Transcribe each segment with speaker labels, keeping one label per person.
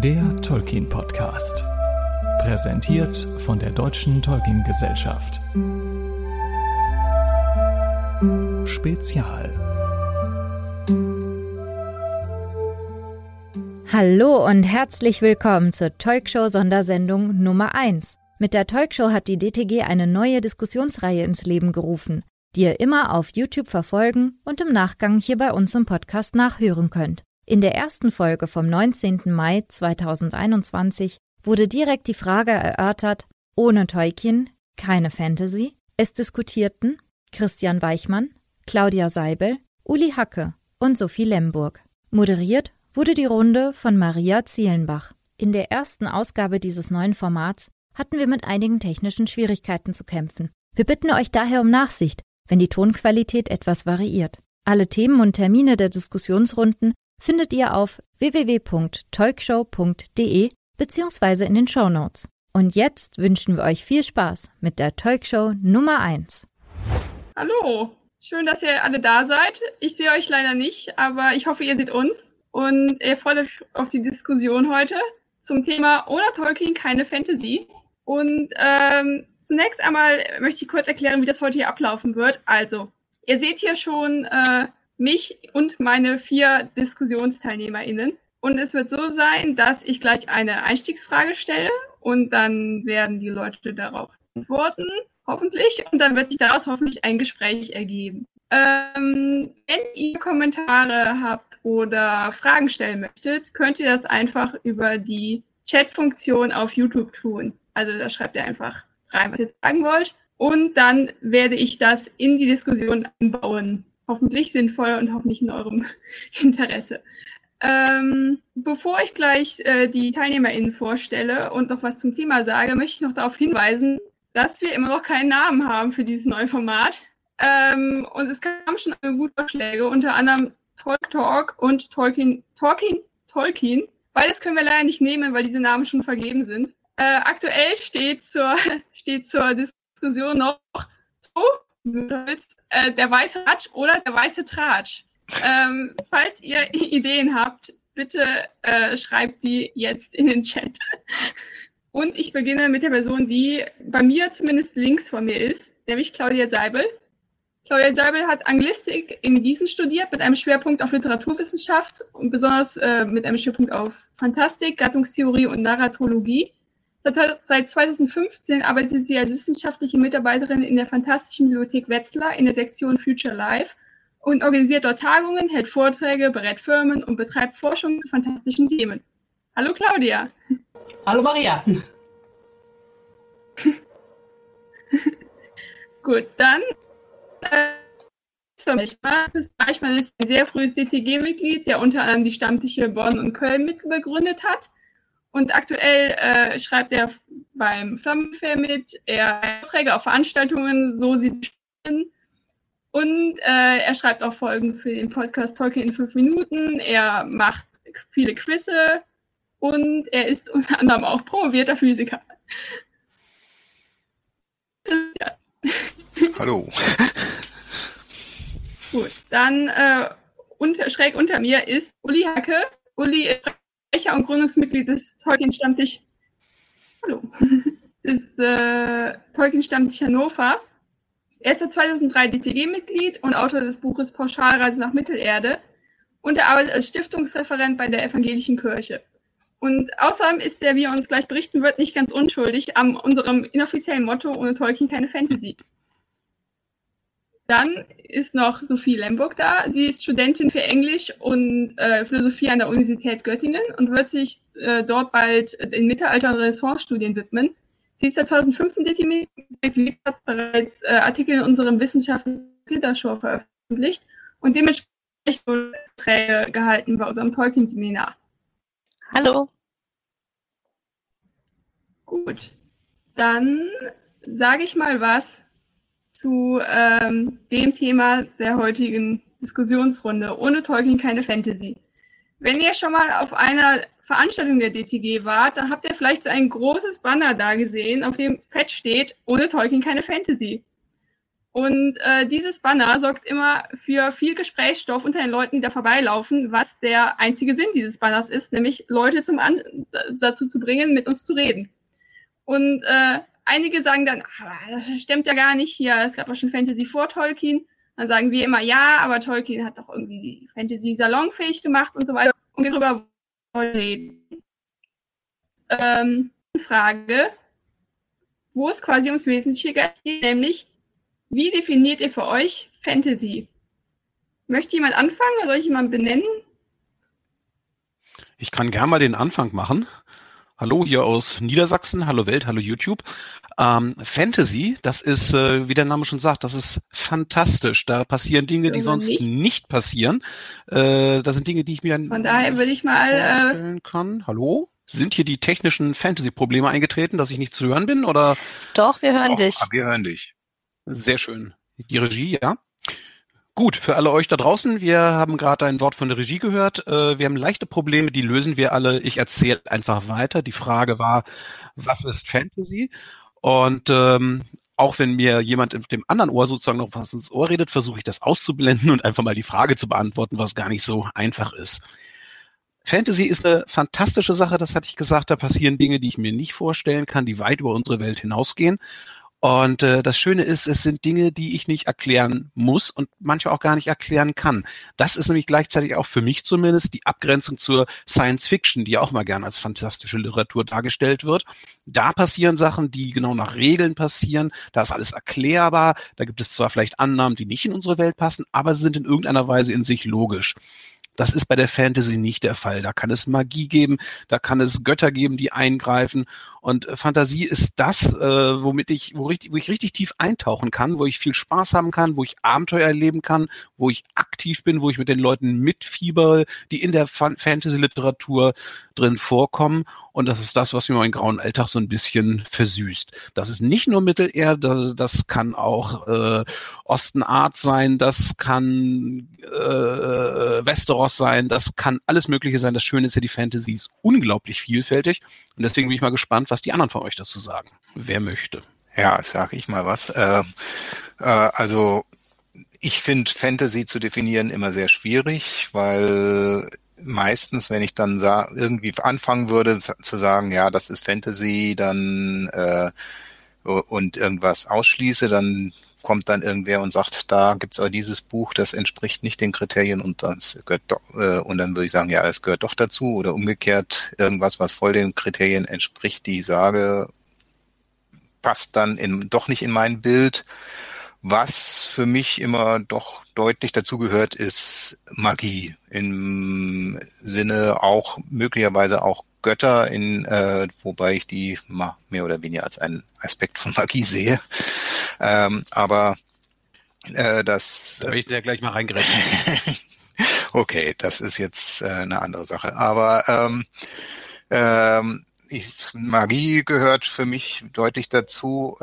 Speaker 1: Der Tolkien-Podcast. Präsentiert von der Deutschen Tolkien-Gesellschaft. Spezial.
Speaker 2: Hallo und herzlich willkommen zur Tolkshow-Sondersendung Nummer 1. Mit der Tolkshow hat die DTG eine neue Diskussionsreihe ins Leben gerufen, die ihr immer auf YouTube verfolgen und im Nachgang hier bei uns im Podcast nachhören könnt. In der ersten Folge vom 19. Mai 2021 wurde direkt die Frage erörtert: Ohne Tolkien keine Fantasy? Es diskutierten Christian Weichmann, Claudia Seibel, Uli Hacke und Sophie Lemburg. Moderiert wurde die Runde von Maria Zielenbach. In der ersten Ausgabe dieses neuen Formats hatten wir mit einigen technischen Schwierigkeiten zu kämpfen. Wir bitten euch daher um Nachsicht, wenn die Tonqualität etwas variiert. Alle Themen und Termine der Diskussionsrunden findet ihr auf www.tolkshow.de bzw. in den Shownotes. Und jetzt wünschen wir euch viel Spaß mit der Tolkshow Nummer 1.
Speaker 3: Hallo, schön, dass ihr alle da seid. Ich sehe euch leider nicht, aber ich hoffe, ihr seht uns. Und ihr freut euch auf die Diskussion heute zum Thema Ohne Tolkien keine Fantasy. Und zunächst einmal möchte ich kurz erklären, wie das heute hier ablaufen wird. Also, ihr seht hier schon mich und meine 4 DiskussionsteilnehmerInnen. Und es wird so sein, dass ich gleich eine Einstiegsfrage stelle und dann werden die Leute darauf antworten, hoffentlich. Und dann wird sich daraus hoffentlich ein Gespräch ergeben. Wenn ihr Kommentare habt oder Fragen stellen möchtet, könnt ihr das einfach über die Chat-Funktion auf YouTube tun. Also da schreibt ihr einfach rein, was ihr sagen wollt. Und dann werde ich das in die Diskussion einbauen. Hoffentlich sinnvoll und hoffentlich in eurem Interesse. Bevor ich gleich die TeilnehmerInnen vorstelle und noch was zum Thema sage, möchte ich noch darauf hinweisen, dass wir immer noch keinen Namen haben für dieses neue Format. Und es kamen schon gute Vorschläge, unter anderem Talk und Tolkien. Beides können wir leider nicht nehmen, weil diese Namen schon vergeben sind. Aktuell steht zur Diskussion noch der weiße Ratsch oder der weiße Tratsch. Falls ihr Ideen habt, bitte schreibt die jetzt in den Chat. Und ich beginne mit der Person, die bei mir zumindest links von mir ist, nämlich Claudia Seibel. Claudia Seibel hat Anglistik in Gießen studiert mit einem Schwerpunkt auf Literaturwissenschaft und besonders mit einem Schwerpunkt auf Fantastik, Gattungstheorie und Narratologie. Seit 2015 arbeitet sie als wissenschaftliche Mitarbeiterin in der Fantastischen Bibliothek Wetzlar in der Sektion Future Life und organisiert dort Tagungen, hält Vorträge, berät Firmen und betreibt Forschung zu fantastischen Themen. Hallo Claudia.
Speaker 4: Hallo Maria.
Speaker 3: Gut, dann Eichmann ist ein sehr frühes DTG-Mitglied, der unter anderem die Stammtische Bonn und Köln mitbegründet hat. Und aktuell schreibt er beim Flammenfair mit, er hat Vorträge auf Veranstaltungen, so sieht es aus. Und er schreibt auch Folgen für den Podcast Tolkien in 5 Minuten. Er macht viele Quizze und er ist unter anderem auch promovierter Physiker. Ja.
Speaker 5: Hallo.
Speaker 3: Gut, dann schräg unter mir ist Uli Hacke. Uli ist Sprecher und Gründungsmitglied des Tolkien-Stammtisch. Hallo. Des Tolkien-Stammtisch Hannover. Er ist seit 2003 DTG-Mitglied und Autor des Buches Pauschalreise nach Mittelerde und er arbeitet als Stiftungsreferent bei der Evangelischen Kirche. Und außerdem ist er, wie er uns gleich berichten wird, nicht ganz unschuldig an unserem inoffiziellen Motto: Ohne Tolkien keine Fantasy. Dann ist noch Sophie Lemburg da. Sie ist Studentin für Englisch und Philosophie an der Universität Göttingen und wird sich dort bald den Mittelalter- und Renaissance-Studien widmen. Sie ist seit 2015 DTG-Mitglied, hat bereits Artikel in unserem wissenschaftlichen Filtershow veröffentlicht und dementsprechend Vorträge gehalten bei unserem Tolkien-Seminar.
Speaker 6: Hallo.
Speaker 3: Gut, dann sage ich mal was zu dem Thema der heutigen Diskussionsrunde. Ohne Tolkien keine Fantasy. Wenn ihr schon mal auf einer Veranstaltung der DTG wart, dann habt ihr vielleicht so ein großes Banner da gesehen, auf dem fett steht: Ohne Tolkien keine Fantasy. Und dieses Banner sorgt immer für viel Gesprächsstoff unter den Leuten, die da vorbeilaufen, was der einzige Sinn dieses Banners ist, nämlich Leute dazu zu bringen, mit uns zu reden. Und einige sagen dann, das stimmt ja gar nicht hier, es gab doch schon Fantasy vor Tolkien. Dann sagen wir immer, ja, aber Tolkien hat doch irgendwie die Fantasy salonfähig gemacht und so weiter. Und wir darüber reden. Frage, wo es quasi ums Wesentliche geht, nämlich, wie definiert ihr für euch Fantasy? Möchte jemand anfangen oder soll ich jemanden benennen?
Speaker 4: Ich kann gerne mal den Anfang machen. Hallo hier aus Niedersachsen, hallo Welt, hallo YouTube. Fantasy, das ist, wie der Name schon sagt, das ist fantastisch. Da passieren Dinge, die sonst nicht passieren. Das sind Dinge, die ich mir
Speaker 3: von daher würde ich mal
Speaker 4: vorstellen kann. Hallo? Sind hier die technischen Fantasy-Probleme eingetreten, dass ich nicht zu hören bin? Oder?
Speaker 5: Doch, wir hören dich.
Speaker 6: Wir hören dich.
Speaker 4: Sehr schön. Die Regie, ja. Gut, für alle euch da draußen, wir haben gerade ein Wort von der Regie gehört. Wir haben leichte Probleme, die lösen wir alle. Ich erzähle einfach weiter. Die Frage war, was ist Fantasy? Und auch wenn mir jemand auf dem anderen Ohr sozusagen noch was ins Ohr redet, versuche ich das auszublenden und einfach mal die Frage zu beantworten, was gar nicht so einfach ist. Fantasy ist eine fantastische Sache, das hatte ich gesagt. Da passieren Dinge, die ich mir nicht vorstellen kann, die weit über unsere Welt hinausgehen. Und das Schöne ist, es sind Dinge, die ich nicht erklären muss und manchmal auch gar nicht erklären kann. Das ist nämlich gleichzeitig auch für mich zumindest die Abgrenzung zur Science Fiction, die auch mal gerne als fantastische Literatur dargestellt wird. Da passieren Sachen, die genau nach Regeln passieren. Da ist alles erklärbar. Da gibt es zwar vielleicht Annahmen, die nicht in unsere Welt passen, aber sie sind in irgendeiner Weise in sich logisch. Das ist bei der Fantasy nicht der Fall. Da kann es Magie geben, da kann es Götter geben, die eingreifen. Und Fantasie ist das, wo ich richtig tief eintauchen kann, wo ich viel Spaß haben kann, wo ich Abenteuer erleben kann, wo ich aktiv bin, wo ich mit den Leuten mitfiebere, die in der Fantasy-Literatur drin vorkommen. Und das ist das, was mir meinen grauen Alltag so ein bisschen versüßt. Das ist nicht nur Mittelerde, das kann auch Ostenart sein, das kann Westeros sein, das kann alles Mögliche sein. Das Schöne ist ja, die Fantasy ist unglaublich vielfältig. Und deswegen bin ich mal gespannt, was die anderen von euch dazu sagen. Wer möchte?
Speaker 6: Ja, sag ich mal was. Also ich finde Fantasy zu definieren immer sehr schwierig, weil meistens, wenn ich dann irgendwie anfangen würde zu sagen, ja, das ist Fantasy, dann und irgendwas ausschließe, dann kommt dann irgendwer und sagt, da gibt's aber dieses Buch, das entspricht nicht den Kriterien und das gehört doch, und dann würde ich sagen, ja, es gehört doch dazu, oder umgekehrt irgendwas, was voll den Kriterien entspricht, die ich sage, passt dann doch nicht in mein Bild. Was für mich immer doch deutlich dazu gehört, ist Magie. Im Sinne auch möglicherweise auch Götter, wobei ich die mehr oder weniger als einen Aspekt von Magie sehe. Aber das...
Speaker 4: Da will ich dir gleich mal reingreifen.
Speaker 6: Okay, das ist jetzt eine andere Sache. Aber Magie gehört für mich deutlich dazu.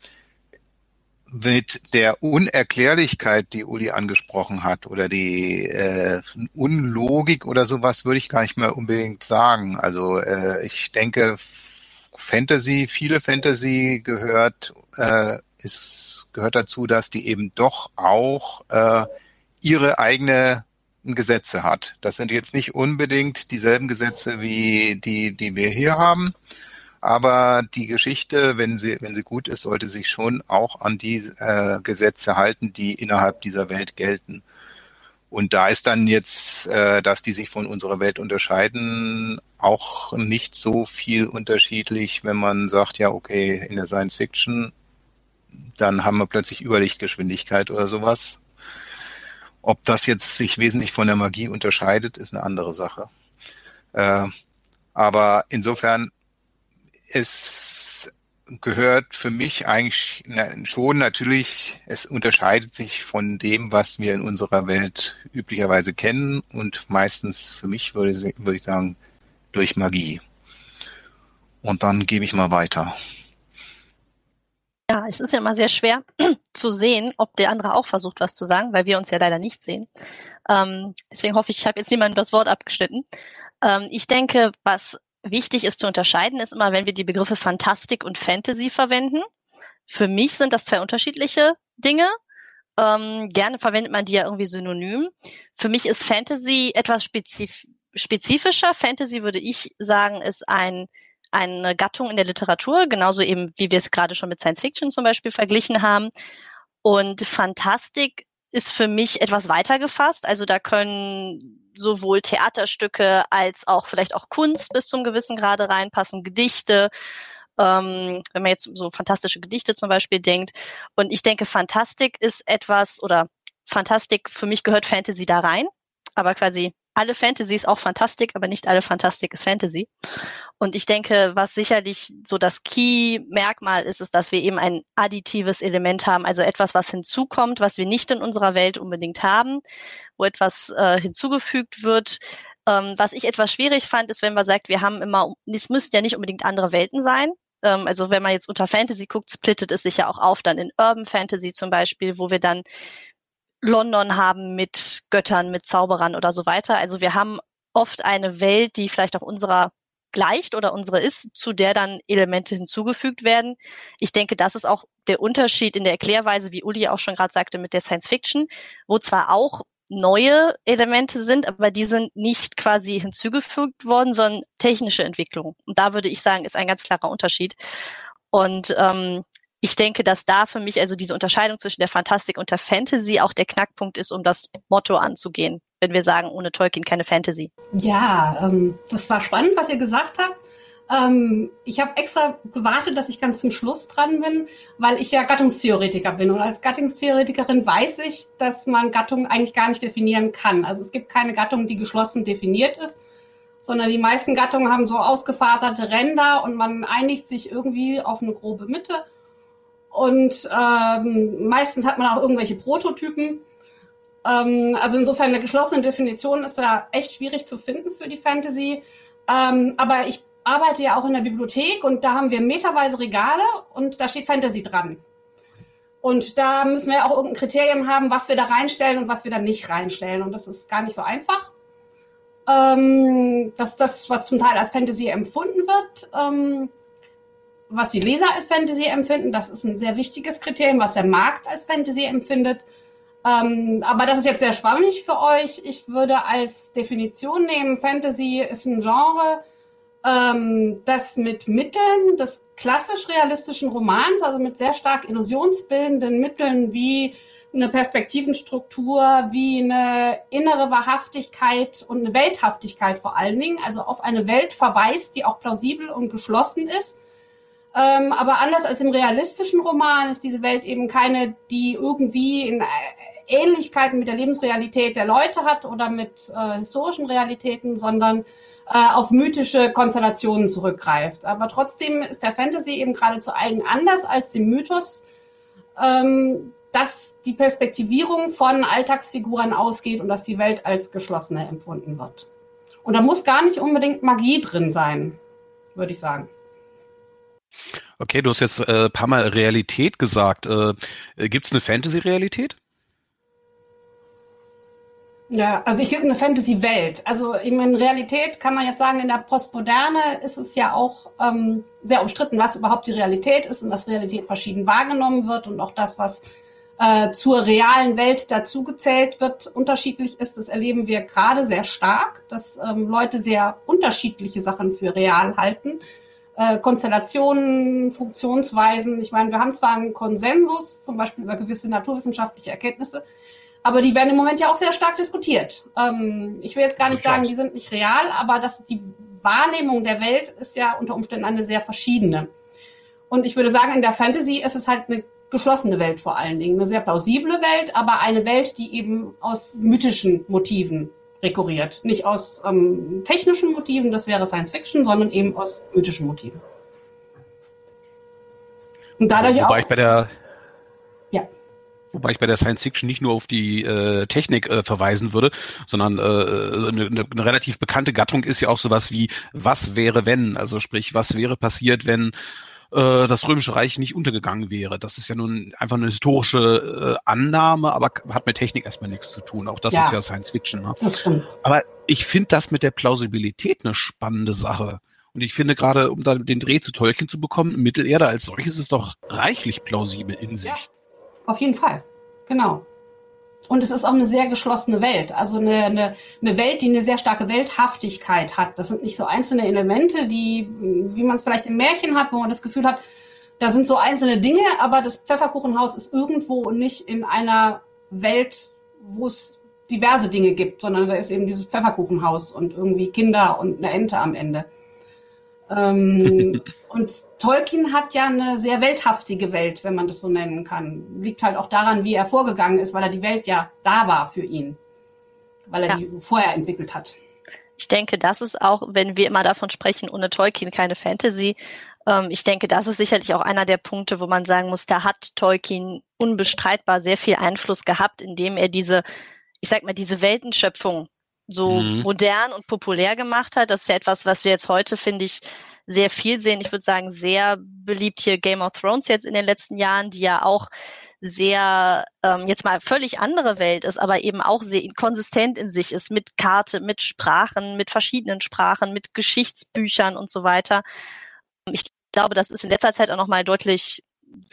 Speaker 6: Mit der Unerklärlichkeit, die Uli angesprochen hat, oder die Unlogik oder sowas, würde ich gar nicht mehr unbedingt sagen. Also ich denke, viele Fantasy gehört dazu, dass die eben doch auch ihre eigenen Gesetze hat. Das sind jetzt nicht unbedingt dieselben Gesetze wie die wir hier haben. Aber die Geschichte, wenn sie gut ist, sollte sich schon auch an die Gesetze halten, die innerhalb dieser Welt gelten. Und da ist dann jetzt, dass die sich von unserer Welt unterscheiden, auch nicht so viel unterschiedlich, wenn man sagt, ja, okay, in der Science Fiction, dann haben wir plötzlich Überlichtgeschwindigkeit oder sowas. Ob das jetzt sich wesentlich von der Magie unterscheidet, ist eine andere Sache. Aber insofern, es gehört für mich eigentlich schon natürlich, es unterscheidet sich von dem, was wir in unserer Welt üblicherweise kennen, und meistens für mich würde ich sagen, durch Magie. Und dann gebe ich mal weiter.
Speaker 5: Ja, es ist ja immer sehr schwer zu sehen, ob der andere auch versucht, was zu sagen, weil wir uns ja leider nicht sehen. Deswegen hoffe ich habe jetzt niemandem das Wort abgeschnitten. Ich denke, was wichtig ist zu unterscheiden, ist immer, wenn wir die Begriffe Fantastik und Fantasy verwenden. Für mich sind das zwei unterschiedliche Dinge. Gerne verwendet man die ja irgendwie synonym. Für mich ist Fantasy etwas spezifischer. Fantasy, würde ich sagen, ist eine Gattung in der Literatur, genauso eben, wie wir es gerade schon mit Science Fiction zum Beispiel verglichen haben. Und Fantastik ist für mich etwas weiter gefasst. Also da können sowohl Theaterstücke als auch vielleicht auch Kunst bis zum gewissen Grade reinpassen, Gedichte, wenn man jetzt so fantastische Gedichte zum Beispiel denkt. Und ich denke, Fantastik ist etwas, oder Fantastik, für mich gehört Fantasy da rein, aber quasi alle Fantasy ist auch Fantastik, aber nicht alle Fantastik ist Fantasy. Und ich denke, was sicherlich so das Key-Merkmal ist, ist, dass wir eben ein additives Element haben, also etwas, was hinzukommt, was wir nicht in unserer Welt unbedingt haben, wo etwas hinzugefügt wird. Was ich etwas schwierig fand, ist, wenn man sagt, wir haben immer, es müssten ja nicht unbedingt andere Welten sein. Also wenn man jetzt unter Fantasy guckt, splittet es sich ja auch auf, dann in Urban Fantasy zum Beispiel, wo wir dann London haben mit Göttern, mit Zauberern oder so weiter. Also wir haben oft eine Welt, die vielleicht auch unserer gleicht oder unsere ist, zu der dann Elemente hinzugefügt werden. Ich denke, das ist auch der Unterschied in der Erklärweise, wie Uli auch schon gerade sagte, mit der Science Fiction, wo zwar auch neue Elemente sind, aber die sind nicht quasi hinzugefügt worden, sondern technische Entwicklung. Und da würde ich sagen, ist ein ganz klarer Unterschied. Und ich denke, dass da für mich also diese Unterscheidung zwischen der Fantastik und der Fantasy auch der Knackpunkt ist, um das Motto anzugehen, wenn wir sagen, ohne Tolkien keine Fantasy.
Speaker 7: Ja, das war spannend, was ihr gesagt habt. Ich habe extra gewartet, dass ich ganz zum Schluss dran bin, weil ich ja Gattungstheoretiker bin. Und als Gattungstheoretikerin weiß ich, dass man Gattungen eigentlich gar nicht definieren kann. Also es gibt keine Gattung, die geschlossen definiert ist, sondern die meisten Gattungen haben so ausgefaserte Ränder und man einigt sich irgendwie auf eine grobe Mitte. Und meistens hat man auch irgendwelche Prototypen. Also insofern eine geschlossene Definition ist da echt schwierig zu finden für die Fantasy. Aber ich arbeite ja auch in der Bibliothek und da haben wir meterweise Regale und da steht Fantasy dran. Und da müssen wir auch irgendein Kriterium haben, was wir da reinstellen und was wir da nicht reinstellen. Und das ist gar nicht so einfach. Das, was zum Teil als Fantasy empfunden wird, was die Leser als Fantasy empfinden, das ist ein sehr wichtiges Kriterium, was der Markt als Fantasy empfindet. Aber das ist jetzt sehr schwammig für euch. Ich würde als Definition nehmen, Fantasy ist ein Genre, das mit Mitteln des klassisch-realistischen Romans, also mit sehr stark illusionsbildenden Mitteln wie eine Perspektivenstruktur, wie eine innere Wahrhaftigkeit und eine Welthaftigkeit vor allen Dingen, also auf eine Welt verweist, die auch plausibel und geschlossen ist. Aber anders als im realistischen Roman ist diese Welt eben keine, die irgendwie in Ähnlichkeiten mit der Lebensrealität der Leute hat oder mit historischen Realitäten, sondern auf mythische Konstellationen zurückgreift. Aber trotzdem ist der Fantasy eben geradezu eigen anders als dem Mythos, dass die Perspektivierung von Alltagsfiguren ausgeht und dass die Welt als geschlossene empfunden wird. Und da muss gar nicht unbedingt Magie drin sein, würde ich sagen.
Speaker 4: Okay, du hast jetzt ein paar Mal Realität gesagt. Gibt es eine Fantasy-Realität?
Speaker 7: Ja, also ich sehe eine Fantasy-Welt. Also in Realität kann man jetzt sagen, in der Postmoderne ist es ja auch sehr umstritten, was überhaupt die Realität ist und dass Realität verschieden wahrgenommen wird und auch das, was zur realen Welt dazugezählt wird, unterschiedlich ist. Das erleben wir gerade sehr stark, dass Leute sehr unterschiedliche Sachen für real halten. Konstellationen, Funktionsweisen. Ich meine, wir haben zwar einen Konsensus, zum Beispiel über gewisse naturwissenschaftliche Erkenntnisse, aber die werden im Moment ja auch sehr stark diskutiert. Ich will jetzt gar nicht sagen, die sind nicht real, aber die Wahrnehmung der Welt ist ja unter Umständen eine sehr verschiedene. Und ich würde sagen, in der Fantasy ist es halt eine geschlossene Welt vor allen Dingen. Eine sehr plausible Welt, aber eine Welt, die eben aus mythischen Motiven rekurriert. Nicht aus technischen Motiven, das wäre Science Fiction, sondern eben aus mythischen Motiven. Und dadurch
Speaker 4: Wobei ich bei der Science Fiction nicht nur auf die Technik verweisen würde, sondern eine relativ bekannte Gattung ist ja auch sowas wie was wäre wenn, also sprich, was wäre passiert, wenn das Römische Reich nicht untergegangen wäre. Das ist ja nun einfach eine historische Annahme, aber hat mit Technik erstmal nichts zu tun. Auch das ist ja Science Fiction. Ne?
Speaker 7: Das stimmt.
Speaker 4: Aber ich finde das mit der Plausibilität eine spannende Sache. Und ich finde gerade, um da den Dreh zu Tolkien zu bekommen, Mittelerde als solches ist doch reichlich plausibel in sich.
Speaker 7: Ja, auf jeden Fall. Genau. Und es ist auch eine sehr geschlossene Welt. Also eine Welt, die eine sehr starke Welthaftigkeit hat. Das sind nicht so einzelne Elemente, die, wie man es vielleicht im Märchen hat, wo man das Gefühl hat, da sind so einzelne Dinge, aber das Pfefferkuchenhaus ist irgendwo und nicht in einer Welt, wo es diverse Dinge gibt, sondern da ist eben dieses Pfefferkuchenhaus und irgendwie Kinder und eine Ente am Ende. Und Tolkien hat ja eine sehr welthaftige Welt, wenn man das so nennen kann. Liegt halt auch daran, wie er vorgegangen ist, weil er die Welt ja da war für ihn, weil er die vorher entwickelt hat.
Speaker 5: Ich denke, das ist auch, wenn wir immer davon sprechen, ohne Tolkien keine Fantasy. Ich denke, das ist sicherlich auch einer der Punkte, wo man sagen muss, da hat Tolkien unbestreitbar sehr viel Einfluss gehabt, indem er diese Weltenschöpfung so modern und populär gemacht hat. Das ist ja etwas, was wir jetzt heute, finde ich, sehr viel sehen. Ich würde sagen, sehr beliebt hier Game of Thrones jetzt in den letzten Jahren, die ja auch sehr, jetzt mal völlig andere Welt ist, aber eben auch sehr konsistent in sich ist, mit Karte, mit Sprachen, mit verschiedenen Sprachen, mit Geschichtsbüchern und so weiter. Ich glaube, das ist in letzter Zeit auch nochmal deutlich,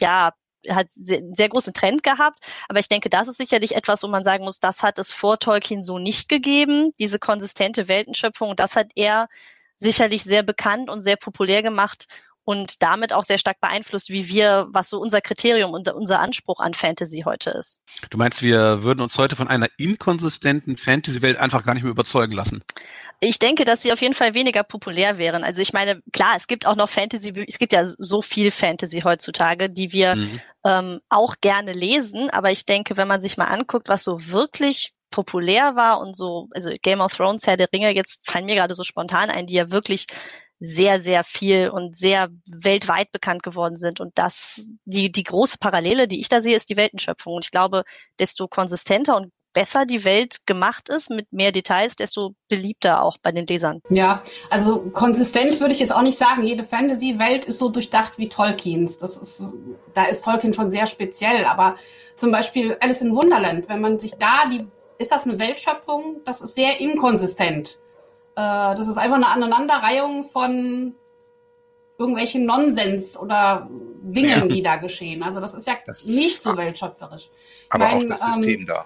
Speaker 5: hat einen sehr großen Trend gehabt, aber ich denke, das ist sicherlich etwas, wo man sagen muss, das hat es vor Tolkien so nicht gegeben, diese konsistente Weltenschöpfung, das hat er sicherlich sehr bekannt und sehr populär gemacht und damit auch sehr stark beeinflusst, was so unser Kriterium und unser Anspruch an Fantasy heute ist.
Speaker 4: Du meinst, wir würden uns heute von einer inkonsistenten Fantasy-Welt einfach gar nicht mehr überzeugen lassen?
Speaker 5: Ich denke, dass sie auf jeden Fall weniger populär wären. Also ich meine, klar, es gibt auch noch Fantasy, es gibt ja so viel Fantasy heutzutage, die wir auch gerne lesen, aber ich denke, wenn man sich mal anguckt, was so wirklich populär war und so, also Game of Thrones, Herr der Ringe, jetzt fallen mir gerade so spontan ein, die ja wirklich sehr, sehr viel und sehr weltweit bekannt geworden sind. Und die große Parallele, die ich da sehe, ist die Weltenschöpfung. Und ich glaube, desto konsistenter und besser die Welt gemacht ist, mit mehr Details, desto beliebter auch bei den Lesern.
Speaker 7: Ja, also konsistent würde ich jetzt auch nicht sagen. Jede Fantasy-Welt ist so durchdacht wie Tolkiens. Da ist Tolkien schon sehr speziell. Aber zum Beispiel Alice in Wonderland, wenn man sich ist das eine Weltschöpfung? Das ist sehr inkonsistent. Das ist einfach eine Aneinanderreihung von irgendwelchen Nonsens oder Dingen, die da geschehen. Also das ist ja nicht so weltschöpferisch.
Speaker 6: Aber auch das System da.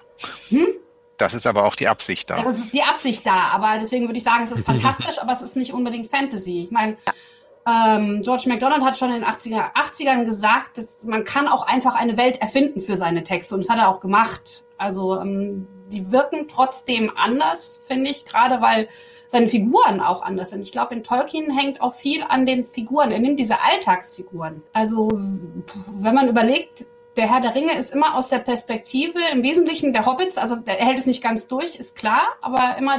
Speaker 6: Das ist aber auch die Absicht da.
Speaker 7: Das ist die Absicht da, aber deswegen würde ich sagen, es ist fantastisch, aber es ist nicht unbedingt Fantasy. Ich meine, George MacDonald hat schon in den 80ern gesagt, dass man kann auch einfach eine Welt erfinden für seine Texte und das hat er auch gemacht. Also die wirken trotzdem anders, finde ich, gerade weil seine Figuren auch anders sind. Ich glaube, in Tolkien hängt auch viel an den Figuren. Er nimmt diese Alltagsfiguren. Also wenn man überlegt, der Herr der Ringe ist immer aus der Perspektive, im Wesentlichen der Hobbits, also er hält es nicht ganz durch, ist klar, aber immer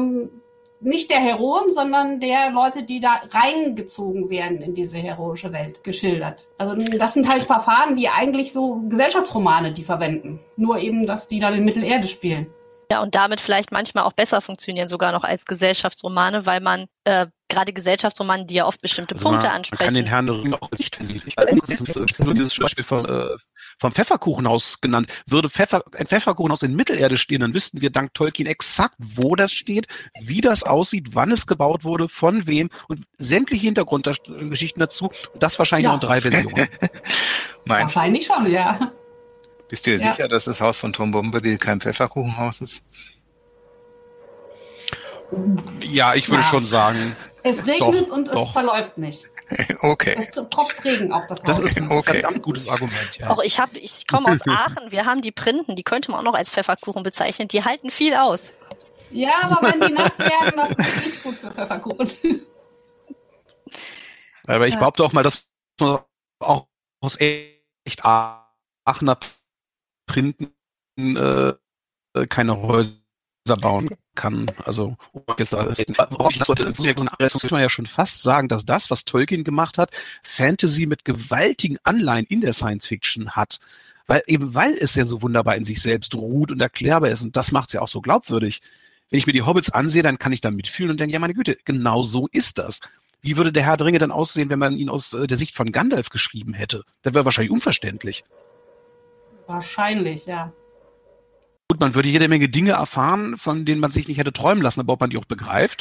Speaker 7: nicht der Heroen, sondern der Leute, die da reingezogen werden in diese heroische Welt, geschildert. Also das sind halt Verfahren wie eigentlich so Gesellschaftsromane, die verwenden. Nur eben, dass die dann in Mittelerde spielen.
Speaker 5: Ja, und damit vielleicht manchmal auch besser funktionieren, sogar noch als Gesellschaftsromane, weil man gerade Gesellschaftsromane, die ja oft bestimmte Punkte ansprechen. Man
Speaker 4: kann den Herrn der Ringe auch nicht wird dieses Beispiel vom Pfefferkuchenhaus genannt. Würde ein Pfefferkuchenhaus in Mittelerde stehen, dann wüssten wir dank Tolkien exakt, wo das steht, wie das aussieht, wann es gebaut wurde, von wem und sämtliche Hintergrundgeschichten dazu. Und das wahrscheinlich auch in 3 Versionen.
Speaker 7: Wahrscheinlich schon, ja.
Speaker 6: Bist du dir sicher, dass das Haus von Tom Bombadil kein Pfefferkuchenhaus ist?
Speaker 4: Ja, ich würde schon sagen.
Speaker 7: Es regnet und es zerläuft nicht.
Speaker 6: Okay.
Speaker 7: Es tropft Regen auf das Haus.
Speaker 4: Das ist ein ganz gutes Argument, ja.
Speaker 5: Auch ich komme aus Aachen, wir haben die Printen, die könnte man auch noch als Pfefferkuchen bezeichnen, die halten viel aus.
Speaker 7: Ja, aber wenn die nass werden, das ist nicht gut für Pfefferkuchen.
Speaker 4: Aber ich behaupte auch mal, dass man auch aus echt Aachener Printen keine Häuser bauen kann. Also muss man ja schon fast sagen, dass das, was Tolkien gemacht hat, Fantasy mit gewaltigen Anleihen in der Science Fiction hat. Weil es ja so wunderbar in sich selbst ruht und erklärbar ist. Und das macht es ja auch so glaubwürdig. Wenn ich mir die Hobbits ansehe, dann kann ich da mitfühlen und denke, ja meine Güte, genau so ist das. Wie würde der Herr der Ringe dann aussehen, wenn man ihn aus der Sicht von Gandalf geschrieben hätte? Das wäre wahrscheinlich unverständlich.
Speaker 7: Wahrscheinlich, ja.
Speaker 4: Gut, man würde jede Menge Dinge erfahren, von denen man sich nicht hätte träumen lassen, aber ob man die auch begreift,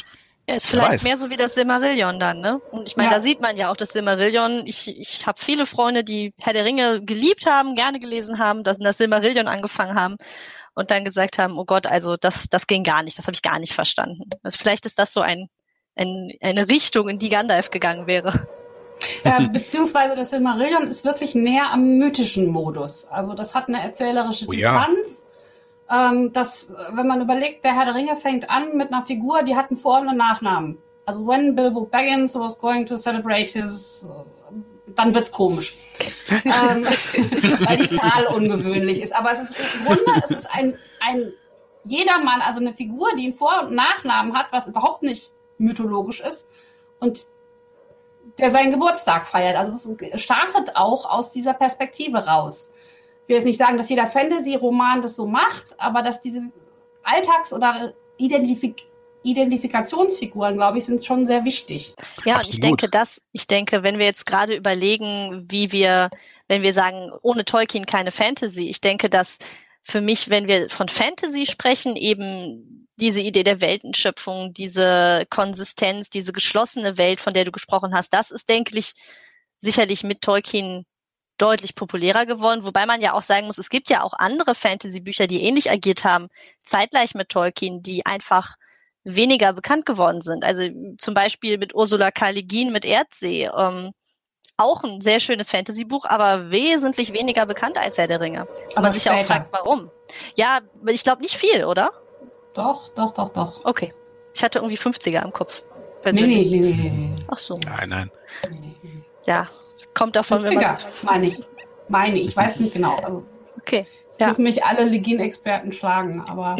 Speaker 5: Ja, ist vielleicht mehr so wie das Silmarillion dann, ne? Und ich meine, da sieht man ja auch das Silmarillion. Ich habe viele Freunde, die Herr der Ringe geliebt haben, gerne gelesen haben, das Silmarillion angefangen haben und dann gesagt haben, oh Gott, also das ging gar nicht, das habe ich gar nicht verstanden. Also vielleicht ist das so eine Richtung, in die Gandalf gegangen wäre.
Speaker 7: Beziehungsweise das Silmarillion ist wirklich näher am mythischen Modus. Also das hat eine erzählerische Distanz. Das, wenn man überlegt, der Herr der Ringe fängt an mit einer Figur, die hat einen Vor- und einen Nachnamen. Also when Bilbo Baggins was going to celebrate his, dann wird's komisch. Weil die Zahl ungewöhnlich ist. Aber es ist im Grunde, es ist ein jedermann, also eine Figur, die einen Vor- und Nachnamen hat, was überhaupt nicht mythologisch ist und der seinen Geburtstag feiert. Also es startet auch aus dieser Perspektive raus. Ich will jetzt nicht sagen, dass jeder Fantasy-Roman das so macht, aber dass diese Alltags- oder Identifikationsfiguren, glaube ich, sind schon sehr wichtig.
Speaker 5: Ja, und ich denke, wenn wir jetzt gerade überlegen, wenn wir sagen, ohne Tolkien keine Fantasy, ich denke, dass für mich, wenn wir von Fantasy sprechen, eben diese Idee der Weltenschöpfung, diese Konsistenz, diese geschlossene Welt, von der du gesprochen hast, das ist, denke ich, sicherlich mit Tolkien deutlich populärer geworden, wobei man ja auch sagen muss, es gibt ja auch andere Fantasy-Bücher, die ähnlich agiert haben, zeitgleich mit Tolkien, die einfach weniger bekannt geworden sind. Also zum Beispiel mit Ursula K. Le Guin mit Erdsee. Auch ein sehr schönes Fantasy-Buch, aber wesentlich weniger bekannt als Herr der Ringe. Aber man sich ja auch fragt, warum. Ja, ich glaube nicht viel, oder?
Speaker 7: Doch.
Speaker 5: Okay. Ich hatte irgendwie 50er im Kopf.
Speaker 7: Persönlich. Nee.
Speaker 5: Ach so.
Speaker 4: Nein.
Speaker 5: Ja, kommt davon, wenn man...
Speaker 7: Meine ich weiß nicht genau. Also,
Speaker 5: okay.
Speaker 7: Dürfen mich alle Legin-Experten schlagen, aber...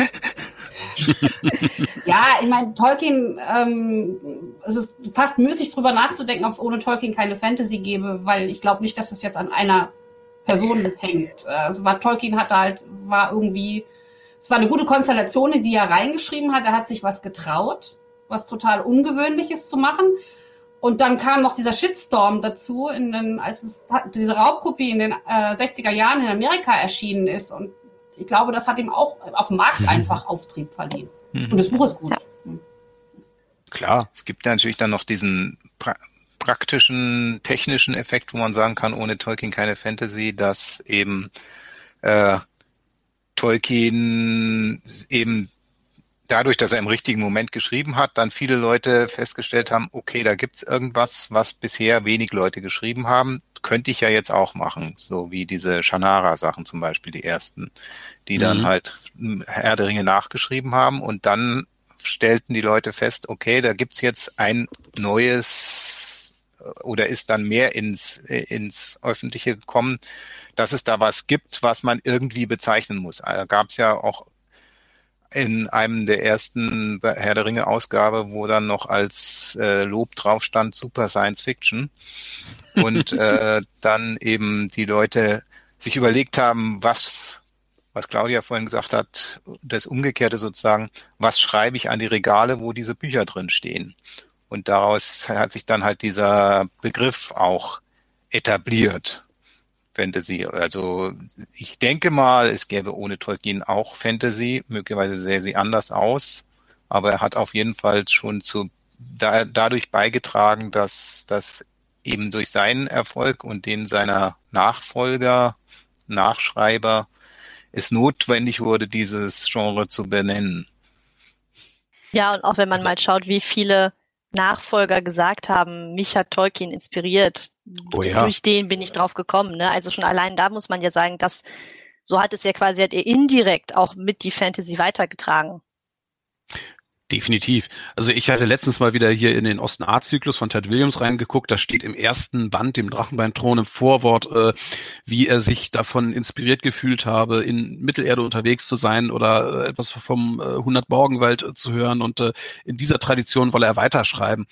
Speaker 7: Ja, ich meine, Tolkien, es ist fast müßig drüber nachzudenken, ob es ohne Tolkien keine Fantasy gäbe, weil ich glaube nicht, dass es jetzt an einer Person hängt. Also Tolkien war irgendwie, es war eine gute Konstellation, in die er reingeschrieben hat. Er hat sich was getraut, was total Ungewöhnliches zu machen. Und dann kam noch dieser Shitstorm dazu, als diese Raubkopie in den 60er Jahren in Amerika erschienen ist. Und ich glaube, das hat ihm auch auf dem Markt einfach Auftrieb verliehen. Und das Buch ist gut.
Speaker 6: Klar. Es gibt ja natürlich dann noch diesen praktischen, technischen Effekt, wo man sagen kann, ohne Tolkien keine Fantasy, dass eben Tolkien eben dadurch, dass er im richtigen Moment geschrieben hat, dann viele Leute festgestellt haben, okay, da gibt's irgendwas, was bisher wenig Leute geschrieben haben, könnte ich ja jetzt auch machen, so wie diese Shannara-Sachen zum Beispiel, die ersten, die dann halt Herr der Ringe nachgeschrieben haben und dann stellten die Leute fest, okay, da gibt's jetzt ein neues oder ist dann mehr ins Öffentliche gekommen, dass es da was gibt, was man irgendwie bezeichnen muss. Da gab's ja auch in einem der ersten Herr der Ringe Ausgabe, wo dann noch als Lob drauf stand, Super Science Fiction. Und dann eben die Leute sich überlegt haben, was Claudia vorhin gesagt hat, das Umgekehrte sozusagen, was schreibe ich an die Regale, wo diese Bücher drin stehen? Und daraus hat sich dann halt dieser Begriff auch etabliert. Fantasy. Also ich denke mal, es gäbe ohne Tolkien auch Fantasy. Möglicherweise sähe sie anders aus, aber er hat auf jeden Fall schon dadurch beigetragen, dass das eben durch seinen Erfolg und den seiner Nachfolger, Nachschreiber es notwendig wurde, dieses Genre zu benennen.
Speaker 5: Ja, und auch wenn man mal schaut, wie viele Nachfolger gesagt haben, mich hat Tolkien inspiriert. Durch den bin ich drauf gekommen. Ne? Also schon allein da muss man ja sagen, dass so hat er indirekt auch mit die Fantasy weitergetragen.
Speaker 4: Definitiv. Also ich hatte letztens mal wieder hier in den Osten-Art-Zyklus von Ted Williams reingeguckt. Da steht im ersten Band, dem Drachenbeinthron, im Vorwort, wie er sich davon inspiriert gefühlt habe, in Mittelerde unterwegs zu sein oder etwas vom 100 Morgenwald zu hören. Und in dieser Tradition wolle er weiterschreiben.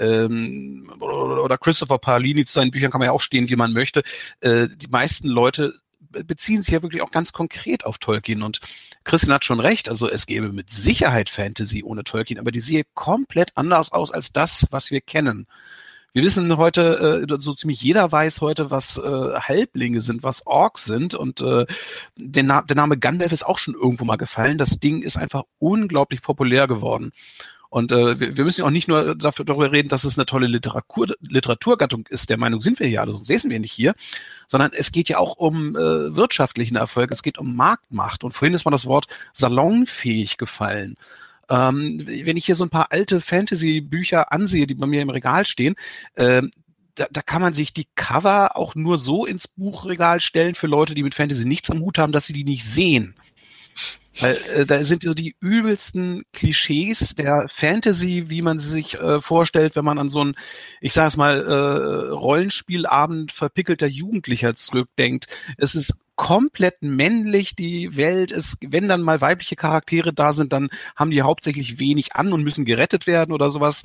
Speaker 4: Oder Christopher Paolini, zu seinen Büchern kann man ja auch stehen, wie man möchte. Die meisten Leute beziehen sich ja wirklich auch ganz konkret auf Tolkien. Und Christian hat schon recht, also es gäbe mit Sicherheit Fantasy ohne Tolkien, aber die sehe komplett anders aus als das, was wir kennen. Wir wissen heute, so ziemlich jeder weiß heute, was Halblinge sind, was Orks sind und der Name Gandalf ist auch schon irgendwo mal gefallen. Das Ding ist einfach unglaublich populär geworden. Und wir müssen auch nicht nur darüber reden, dass es eine tolle Literaturgattung ist. Der Meinung sind wir hier alle, sonst säßen wir nicht hier. Sondern es geht ja auch um wirtschaftlichen Erfolg. Es geht um Marktmacht. Und vorhin ist mal das Wort salonfähig gefallen. Wenn ich hier so ein paar alte Fantasy-Bücher ansehe, die bei mir im Regal stehen, da kann man sich die Cover auch nur so ins Buchregal stellen für Leute, die mit Fantasy nichts am Hut haben, dass sie die nicht sehen. Weil da sind so die übelsten Klischees der Fantasy, wie man sie sich vorstellt, wenn man an so einen, ich sage es mal, Rollenspielabend verpickelter Jugendlicher zurückdenkt. Es ist komplett männlich, die Welt ist, wenn dann mal weibliche Charaktere da sind, dann haben die hauptsächlich wenig an und müssen gerettet werden oder sowas.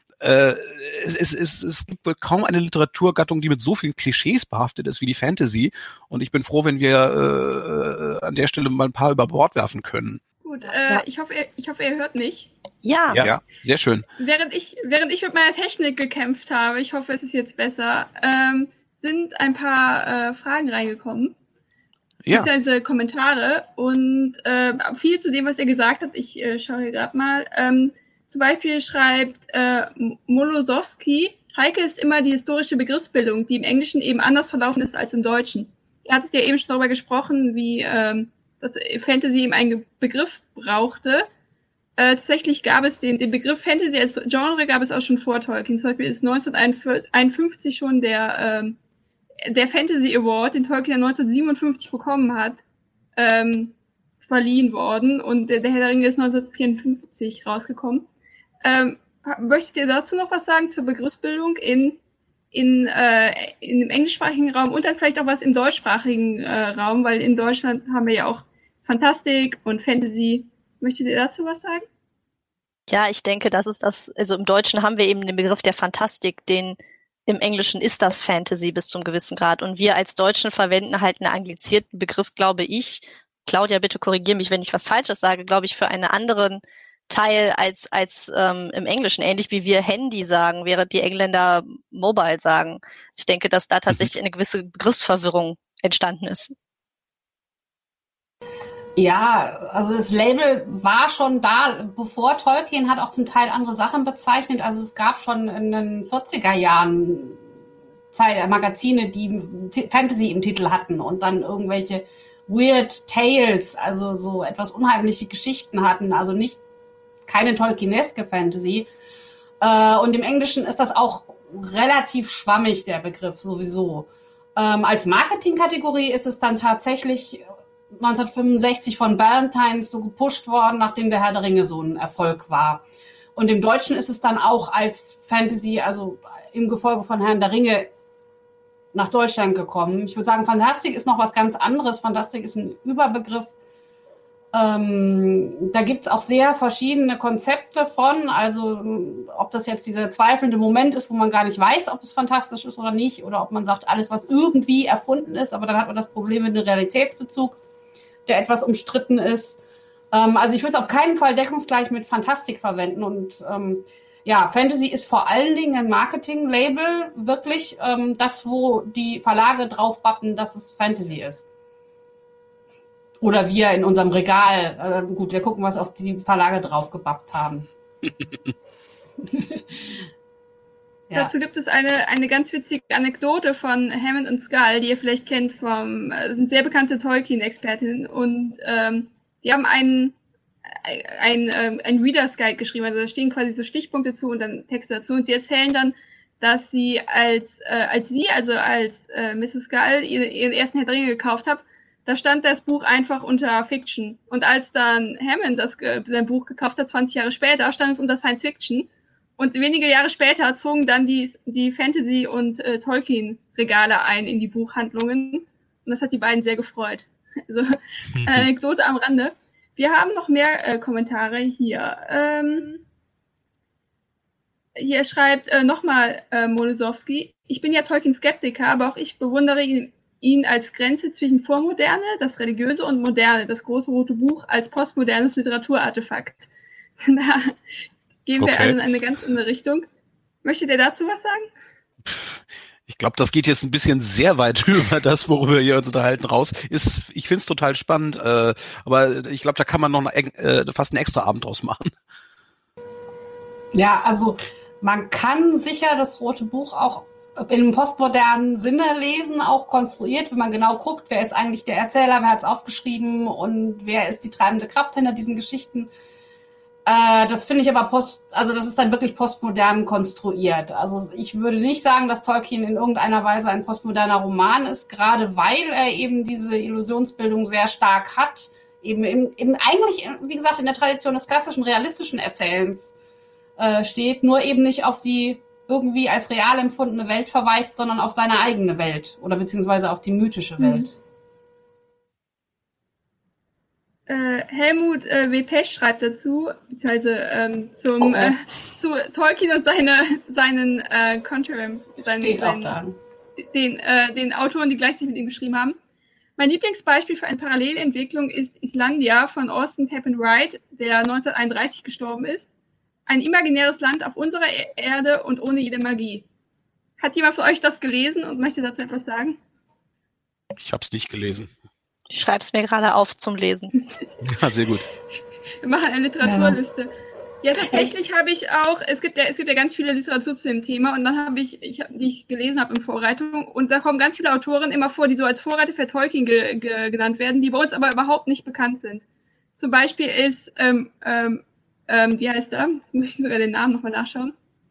Speaker 4: Es gibt wohl kaum eine Literaturgattung, die mit so vielen Klischees behaftet ist wie die Fantasy. Und ich bin froh, wenn wir an der Stelle mal ein paar über Bord werfen können.
Speaker 3: Gut, ich hoffe, ihr hört mich.
Speaker 5: Ja,
Speaker 4: sehr schön.
Speaker 3: Während ich mit meiner Technik gekämpft habe, ich hoffe, es ist jetzt besser, sind ein paar Fragen reingekommen.
Speaker 4: Ja.
Speaker 3: Beziehungsweise Kommentare. Und viel zu dem, was ihr gesagt habt, ich schaue hier gerade mal. Zum Beispiel schreibt Molosowski, heikel ist immer die historische Begriffsbildung, die im Englischen eben anders verlaufen ist als im Deutschen. Ihr hattet ja eben schon darüber gesprochen, wie dass Fantasy eben einen Begriff brauchte. Tatsächlich gab es den Begriff Fantasy als Genre gab es auch schon vor Tolkien. Zum Beispiel ist 1951 schon der Fantasy Award, den Tolkien 1957 bekommen hat, verliehen worden. Und der Herr der Ringe ist 1954 rausgekommen. Möchtet ihr dazu noch was sagen zur Begriffsbildung in dem englischsprachigen Raum und dann vielleicht auch was im deutschsprachigen Raum, weil in Deutschland haben wir ja auch Fantastik und Fantasy. Möchtet ihr dazu was sagen?
Speaker 5: Ja, ich denke, das ist das, also im Deutschen haben wir eben den Begriff der Fantastik, im Englischen ist das Fantasy bis zum gewissen Grad. Und wir als Deutschen verwenden halt einen anglizierten Begriff, glaube ich. Claudia, bitte korrigiere mich, wenn ich was Falsches sage, glaube ich, für einen anderen Teil als im Englischen. Ähnlich wie wir Handy sagen, während die Engländer Mobile sagen. Ich denke, dass da tatsächlich eine gewisse Begriffsverwirrung entstanden ist.
Speaker 7: Ja, also das Label war schon da, bevor Tolkien hat auch zum Teil andere Sachen bezeichnet. Also es gab schon in den 40er Jahren Magazine, die Fantasy im Titel hatten und dann irgendwelche Weird Tales, also so etwas unheimliche Geschichten hatten, also keine Tolkieneske Fantasy. Und im Englischen ist das auch relativ schwammig, der Begriff sowieso. Als Marketingkategorie ist es dann tatsächlich 1965 von Ballantines so gepusht worden, nachdem der Herr der Ringe so ein Erfolg war. Und im Deutschen ist es dann auch als Fantasy, also im Gefolge von Herrn der Ringe, nach Deutschland gekommen. Ich würde sagen, Fantastik ist noch was ganz anderes. Fantastik ist ein Überbegriff. Da gibt es auch sehr verschiedene Konzepte von, also ob das jetzt dieser zweifelnde Moment ist, wo man gar nicht weiß, ob es fantastisch ist oder nicht, oder ob man sagt, alles, was irgendwie erfunden ist, aber dann hat man das Problem mit dem Realitätsbezug, der etwas umstritten ist. Also ich würde es auf keinen Fall deckungsgleich mit Fantastik verwenden. Und Fantasy ist vor allen Dingen ein Marketing-Label, wirklich das, wo die Verlage drauf bappen, dass es Fantasy ist. Oder wir in unserem Regal, wir gucken, was auf die Verlage drauf gebappt haben.
Speaker 3: Ja. Dazu gibt es eine ganz witzige Anekdote von Hammond und Scull, die ihr vielleicht kennt, sind sehr bekannte Tolkien-Expertinnen, und die haben einen Reader's Guide geschrieben, also da stehen quasi so Stichpunkte zu und dann Texte dazu, und sie erzählen dann, dass sie als Mrs. Scull ihren ersten Herr der Ringe gekauft hat, da stand das Buch einfach unter Fiction. Und als dann Hammond sein Buch gekauft hat, 20 Jahre später, stand es unter Science Fiction. Und wenige Jahre später zogen dann die Fantasy- und Tolkien-Regale ein in die Buchhandlungen. Und das hat die beiden sehr gefreut. Also Anekdote am Rande. Wir haben noch mehr Kommentare hier. Hier schreibt nochmal Molosowski: Ich bin ja Tolkien-Skeptiker, aber auch ich bewundere ihn als Grenze zwischen Vormoderne, das Religiöse, und Moderne, das große rote Buch, als postmodernes Literaturartefakt. Da gehen wir also in eine ganz andere Richtung. Möchtet ihr dazu was sagen?
Speaker 4: Ich glaube, das geht jetzt ein bisschen sehr weit über das, worüber wir uns unterhalten, raus. Ich finde es total spannend, aber ich glaube, da kann man noch fast einen extra Abend draus machen.
Speaker 7: Ja, also man kann sicher das Rote Buch auch in einem postmodernen Sinne lesen, auch konstruiert, wenn man genau guckt, wer ist eigentlich der Erzähler, wer hat es aufgeschrieben und wer ist die treibende Kraft hinter diesen Geschichten. Das finde ich aber das ist dann wirklich postmodern konstruiert. Also ich würde nicht sagen, dass Tolkien in irgendeiner Weise ein postmoderner Roman ist, gerade weil er eben diese Illusionsbildung sehr stark hat, eben eigentlich, wie gesagt, in der Tradition des klassischen realistischen Erzählens steht, nur eben nicht auf die irgendwie als real empfundene Welt verweist, sondern auf seine eigene Welt oder beziehungsweise auf die mythische Welt.
Speaker 3: Helmut W. Pesch schreibt dazu, beziehungsweise zu Tolkien und seinen Contemporaries, den Autoren, die gleichzeitig mit ihm geschrieben haben. Mein Lieblingsbeispiel für eine Parallelentwicklung ist Islandia von Austin Tappan Wright, der 1931 gestorben ist. Ein imaginäres Land auf unserer Erde und ohne jede Magie. Hat jemand von euch das gelesen und möchte dazu etwas sagen?
Speaker 4: Ich habe es nicht gelesen.
Speaker 5: Ich schreibe es mir gerade auf zum Lesen.
Speaker 4: Ja, sehr gut.
Speaker 3: Wir machen eine Literaturliste. Ja, tatsächlich habe ich auch, es gibt ja ganz viele Literatur zu dem Thema und dann die ich gelesen habe in Vorbereitung und da kommen ganz viele Autoren immer vor, die so als Vorreiter für Tolkien genannt werden, die bei uns aber überhaupt nicht bekannt sind. Zum Beispiel ist, wie heißt er? Jetzt muss ich sogar den Namen nochmal nachschauen.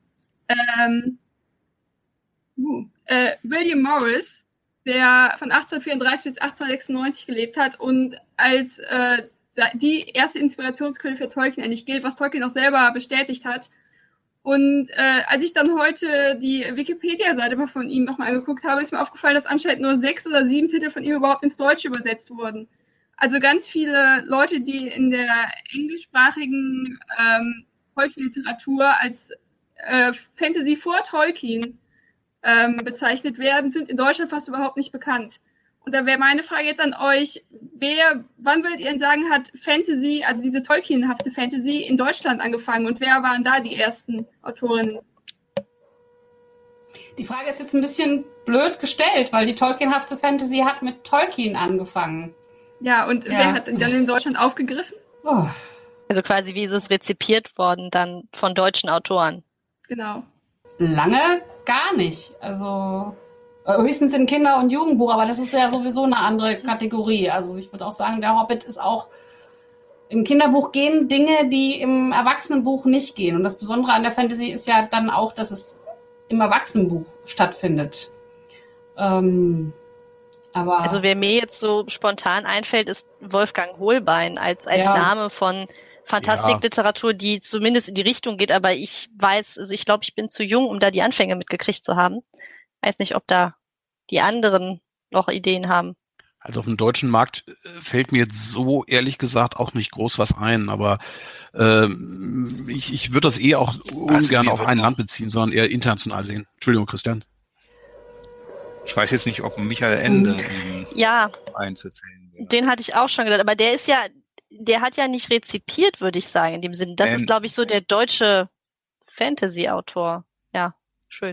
Speaker 3: William Morris, der von 1834 bis 1896 gelebt hat und als die erste Inspirationsquelle für Tolkien eigentlich gilt, was Tolkien auch selber bestätigt hat. Und als ich dann heute die Wikipedia-Seite von ihm nochmal angeguckt habe, ist mir aufgefallen, dass anscheinend nur 6 oder 7 Titel von ihm überhaupt ins Deutsche übersetzt wurden. Also ganz viele Leute, die in der englischsprachigen Tolkien-Literatur als Fantasy vor Tolkien bezeichnet werden, sind in Deutschland fast überhaupt nicht bekannt. Und da wäre meine Frage jetzt an euch, wann würdet ihr denn sagen, hat Fantasy, also diese Tolkienhafte Fantasy, in Deutschland angefangen und wer waren da die ersten Autorinnen?
Speaker 7: Die Frage ist jetzt ein bisschen blöd gestellt, weil die Tolkienhafte Fantasy hat mit Tolkien angefangen.
Speaker 3: Ja, und wer hat dann in Deutschland aufgegriffen?
Speaker 7: Oh.
Speaker 5: Also quasi, wie ist es rezipiert worden dann von deutschen Autoren?
Speaker 3: Genau.
Speaker 7: Lange gar nicht. Also höchstens im Kinder- und Jugendbuch, aber das ist ja sowieso eine andere Kategorie. Also ich würde auch sagen, der Hobbit ist auch, im Kinderbuch gehen Dinge, die im Erwachsenenbuch nicht gehen. Und das Besondere an der Fantasy ist ja dann auch, dass es im Erwachsenenbuch stattfindet. Aber
Speaker 5: also wer mir jetzt so spontan einfällt, ist Wolfgang Hohlbein als Name von Fantastikliteratur, die zumindest in die Richtung geht, aber ich glaube, ich bin zu jung, um da die Anfänge mitgekriegt zu haben. Weiß nicht, ob da die anderen noch Ideen haben.
Speaker 4: Also auf dem deutschen Markt fällt mir jetzt so ehrlich gesagt auch nicht groß was ein, aber ich würde das auch ungern auf ein Land beziehen, sondern eher international sehen. Entschuldigung, Christian.
Speaker 6: Ich weiß jetzt nicht, ob Michael Ende einzuzählen wäre.
Speaker 5: Den hatte ich auch schon gedacht, aber der hat ja nicht rezipiert, würde ich sagen, in dem Sinne. Das ist, glaube ich, so der deutsche Fantasy-Autor. Ja, schön.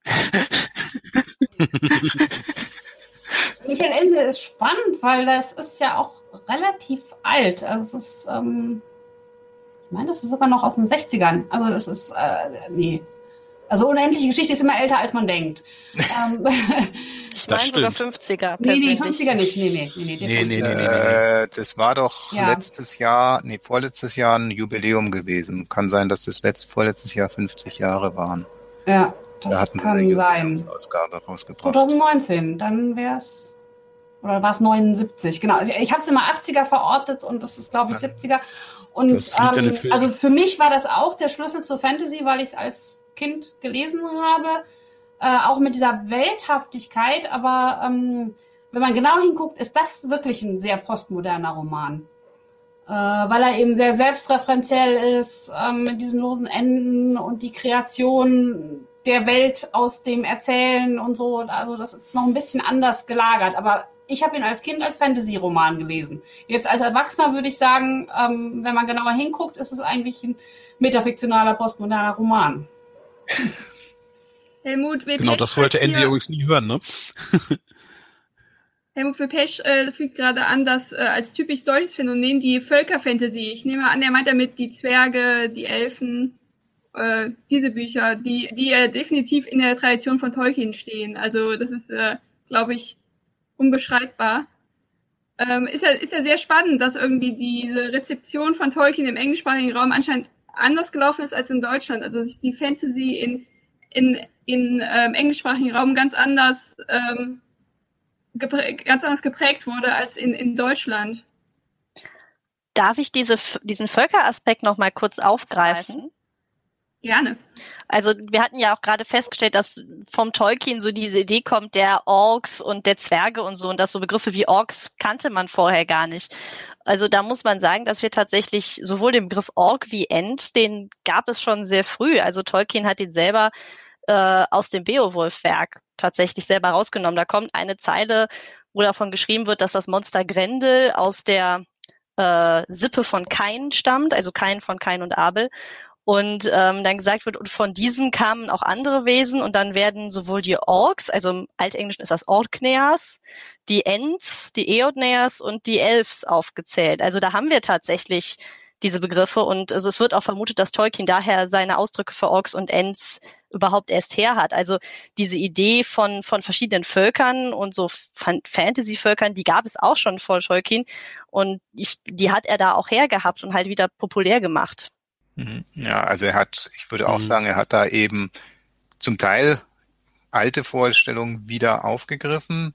Speaker 7: Michael Ende ist spannend, weil das ist ja auch relativ alt. Also es ist, ich meine, das ist sogar noch aus den 60ern. Also das ist, nee. Also unendliche Geschichte ist immer älter, als man denkt.
Speaker 5: Ich meine sogar 50er.
Speaker 7: Nee, die 50er nicht. Nee.
Speaker 6: Das war doch vorletztes Jahr ein Jubiläum gewesen. Kann sein, dass das vorletztes Jahr 50 Jahre waren.
Speaker 7: Ja, das kann sein.
Speaker 6: Ausgabe rausgebracht.
Speaker 7: 2019, dann wäre es, oder war es 79? Genau, also ich habe es immer 80er verortet und das ist, glaube ich, 70er. Und also für mich war das auch der Schlüssel zur Fantasy, weil ich es als Kind gelesen habe, auch mit dieser Welthaftigkeit, aber wenn man genau hinguckt, ist das wirklich ein sehr postmoderner Roman, weil er eben sehr selbstreferenziell ist, mit diesen losen Enden und die Kreation der Welt aus dem Erzählen und so, also das ist noch ein bisschen anders gelagert, aber ich habe ihn als Kind als Fantasy-Roman gelesen. Jetzt als Erwachsener würde ich sagen, wenn man genauer hinguckt, ist es eigentlich ein metafiktionaler, postmoderner Roman.
Speaker 3: Helmut W.
Speaker 4: Genau, das wollte Andy übrigens nie hören, ne?
Speaker 3: Helmut W. Pesch fügt gerade an, dass als typisch deutsches Phänomen die Völkerfantasie, ich nehme an, er meint damit die Zwerge, die Elfen, diese Bücher, die definitiv in der Tradition von Tolkien stehen. Also das ist, glaube ich, unbeschreibbar. Ist ja sehr spannend, dass irgendwie diese Rezeption von Tolkien im englischsprachigen Raum anscheinend anders gelaufen ist als in Deutschland. Also dass die Fantasy in englischsprachigen Raum ganz anders geprägt wurde als in Deutschland.
Speaker 5: Darf ich diesen Völkeraspekt noch mal kurz aufgreifen?
Speaker 3: Gerne.
Speaker 5: Also wir hatten ja auch gerade festgestellt, dass vom Tolkien so diese Idee kommt, der Orks und der Zwerge und so, und dass so Begriffe wie Orks kannte man vorher gar nicht. Also da muss man sagen, dass wir tatsächlich sowohl den Begriff Ork wie Ent, den gab es schon sehr früh. Also Tolkien hat ihn selber aus dem Beowulf-Werk tatsächlich selber rausgenommen. Da kommt eine Zeile, wo davon geschrieben wird, dass das Monster Grendel aus der Sippe von Kain stammt, also Kain von Kain und Abel. Und dann gesagt wird, und von diesem kamen auch andere Wesen, und dann werden sowohl die Orks, also im Altenglischen ist das Orkneas, die Ents, die Eodneas und die Elves aufgezählt. Also da haben wir tatsächlich diese Begriffe, und also es wird auch vermutet, dass Tolkien daher seine Ausdrücke für Orks und Ents überhaupt erst her hat. Also diese Idee von verschiedenen Völkern und so Fantasy-Völkern, die gab es auch schon vor Tolkien, und die hat er da auch hergehabt und halt wieder populär gemacht.
Speaker 6: Ja, also ich würde auch sagen, er hat da eben zum Teil alte Vorstellungen wieder aufgegriffen,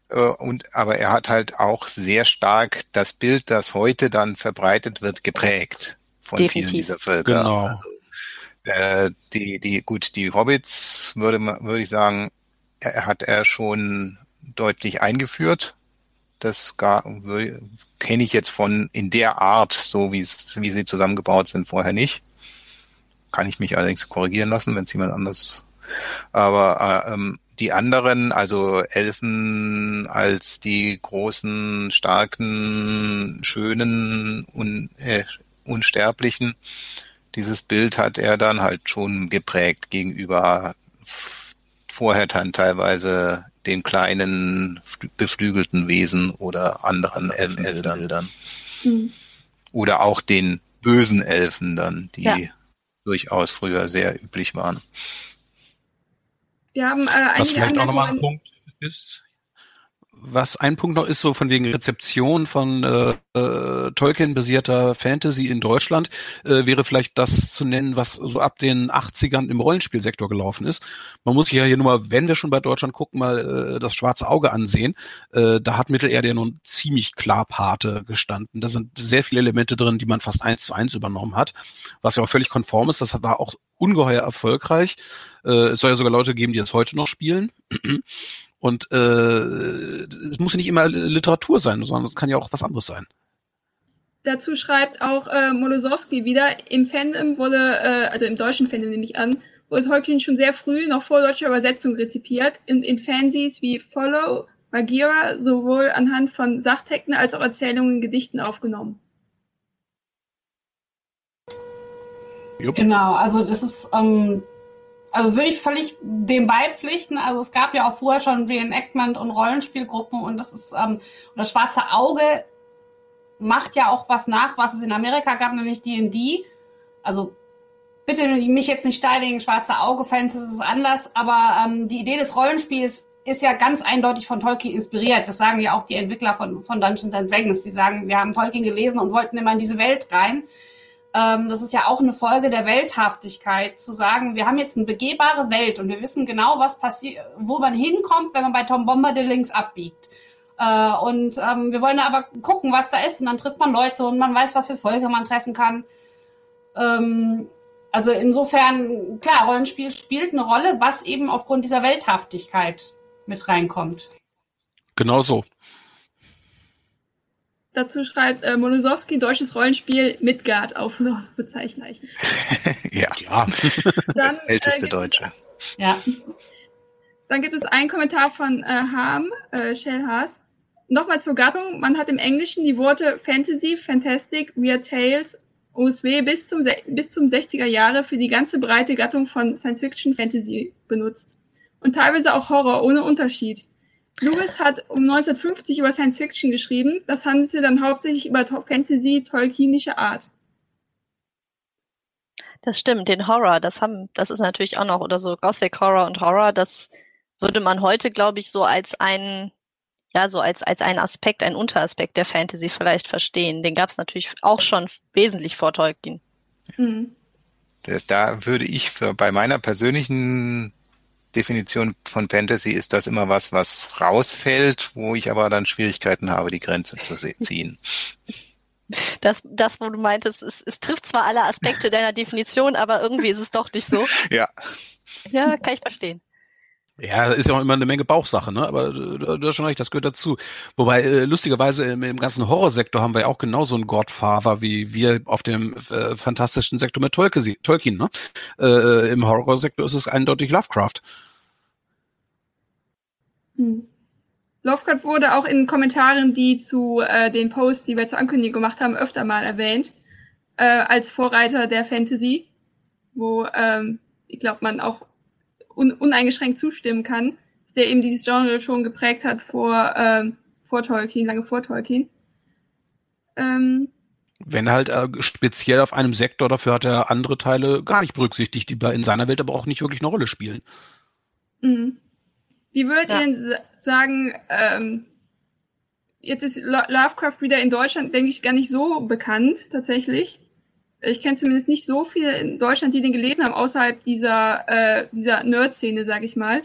Speaker 6: aber er hat halt auch sehr stark das Bild, das heute dann verbreitet wird, geprägt von
Speaker 5: Definitiv.
Speaker 6: vielen dieser Völker.
Speaker 4: Genau.
Speaker 6: Also, die Hobbits würde ich sagen, hat er schon deutlich eingeführt. Das kenne ich jetzt von in der Art, so wie sie zusammengebaut sind, vorher nicht. Kann ich mich allerdings korrigieren lassen, wenn es jemand anders. Aber die anderen, also Elfen als die großen, starken, schönen, Unsterblichen, dieses Bild hat er dann halt schon geprägt gegenüber vorher dann teilweise den kleinen, beflügelten Wesen oder anderen Elfenbildern. Oder auch den bösen Elfen dann, die durchaus früher sehr üblich waren.
Speaker 3: Wir haben
Speaker 4: was vielleicht auch nochmal ein Punkt ist, was ein Punkt noch ist, so von wegen Rezeption von Tolkien-basierter Fantasy in Deutschland, wäre vielleicht das zu nennen, was so ab den 80ern im Rollenspielsektor gelaufen ist. Man muss sich ja hier nur mal, wenn wir schon bei Deutschland gucken, mal das Schwarze Auge ansehen. Da hat Mittelerde ja nun ziemlich klar Pate gestanden. Da sind sehr viele Elemente drin, die man fast 1:1 übernommen hat, was ja auch völlig konform ist. Das war auch ungeheuer erfolgreich. Es soll ja sogar Leute geben, die das heute noch spielen. Und es muss ja nicht immer Literatur sein, sondern es kann ja auch was anderes sein.
Speaker 3: Dazu schreibt auch Molosowski wieder, im Fandom wurde, also im deutschen Fandom nehme ich an, wurde Tolkien schon sehr früh, noch vor deutscher Übersetzung rezipiert, in Fanzines wie Follow, Bagheera sowohl anhand von Sachtexten als auch Erzählungen in Gedichten aufgenommen.
Speaker 7: Jupp. Genau, also das ist... Also würde ich völlig dem beipflichten. Also es gab ja auch vorher schon Reenactment und Rollenspielgruppen, und das ist das Schwarze Auge macht ja auch was nach, was es in Amerika gab, nämlich D&D. Also bitte mich jetzt nicht steinigen, Schwarze Auge-Fans, das ist anders, aber die Idee des Rollenspiels ist ja ganz eindeutig von Tolkien inspiriert. Das sagen ja auch die Entwickler von Dungeons & Dragons. Die sagen, wir haben Tolkien gelesen und wollten immer in diese Welt rein. Das ist ja auch eine Folge der Welthaftigkeit, zu sagen, wir haben jetzt eine begehbare Welt und wir wissen genau, was passiert, wo man hinkommt, wenn man bei Tom Bombadil links abbiegt. Wir wollen aber gucken, was da ist, und dann trifft man Leute und man weiß, was für Völker man treffen kann. Also insofern, klar, Rollenspiel spielt eine Rolle, was eben aufgrund dieser Welthaftigkeit mit reinkommt.
Speaker 4: Genau so.
Speaker 3: Dazu schreibt Molosowski, deutsches Rollenspiel Midgard auf Ausrufezeichen.
Speaker 6: Ja. Das älteste Deutsche.
Speaker 3: Ja. Dann gibt es einen Kommentar von Shell Haas. Nochmal zur Gattung. Man hat im Englischen die Worte Fantasy, Fantastic, Weird Tales, OSW bis zum 60er Jahre für die ganze breite Gattung von Science-Fiction-Fantasy benutzt. Und teilweise auch Horror ohne Unterschied. Lewis hat um 1950 über Science Fiction geschrieben. Das handelte dann hauptsächlich über Fantasy tolkienische Art.
Speaker 5: Das stimmt, den Horror, das ist natürlich auch noch, oder so Gothic Horror und Horror, das würde man heute, glaube ich, so als einen Aspekt, einen Unteraspekt der Fantasy vielleicht verstehen. Den gab es natürlich auch schon wesentlich vor Tolkien.
Speaker 3: Mhm.
Speaker 6: Da würde ich bei meiner persönlichen Definition von Fantasy ist das immer was rausfällt, wo ich aber dann Schwierigkeiten habe, die Grenze zu ziehen.
Speaker 5: Das, wo du meintest, es trifft zwar alle Aspekte deiner Definition, aber irgendwie ist es doch nicht so.
Speaker 6: Ja.
Speaker 5: Ja, kann ich verstehen.
Speaker 4: Ja, ist ja auch immer eine Menge Bauchsache, ne? Aber du hast schon recht, das gehört dazu. Wobei, lustigerweise im ganzen Horrorsektor haben wir ja auch genauso einen Godfather, wie wir auf dem fantastischen Sektor mit Tolkien, ne? Im Horrorsektor ist es eindeutig Lovecraft.
Speaker 3: Lovecraft wurde auch in Kommentaren, die zu den Posts, die wir zur Ankündigung gemacht haben, öfter mal erwähnt, als Vorreiter der Fantasy, wo ich glaube, man auch uneingeschränkt zustimmen kann, der eben dieses Genre schon geprägt hat vor Tolkien, lange vor Tolkien.
Speaker 4: Wenn halt speziell auf einem Sektor, dafür hat er andere Teile gar nicht berücksichtigt, die in seiner Welt aber auch nicht wirklich eine Rolle spielen.
Speaker 3: Mhm. Wie würdet ihr denn sagen, jetzt ist Lovecraft wieder in Deutschland, denke ich, gar nicht so bekannt, tatsächlich. Ich kenne zumindest nicht so viele in Deutschland, die den gelesen haben, außerhalb dieser Nerd-Szene, sage ich mal.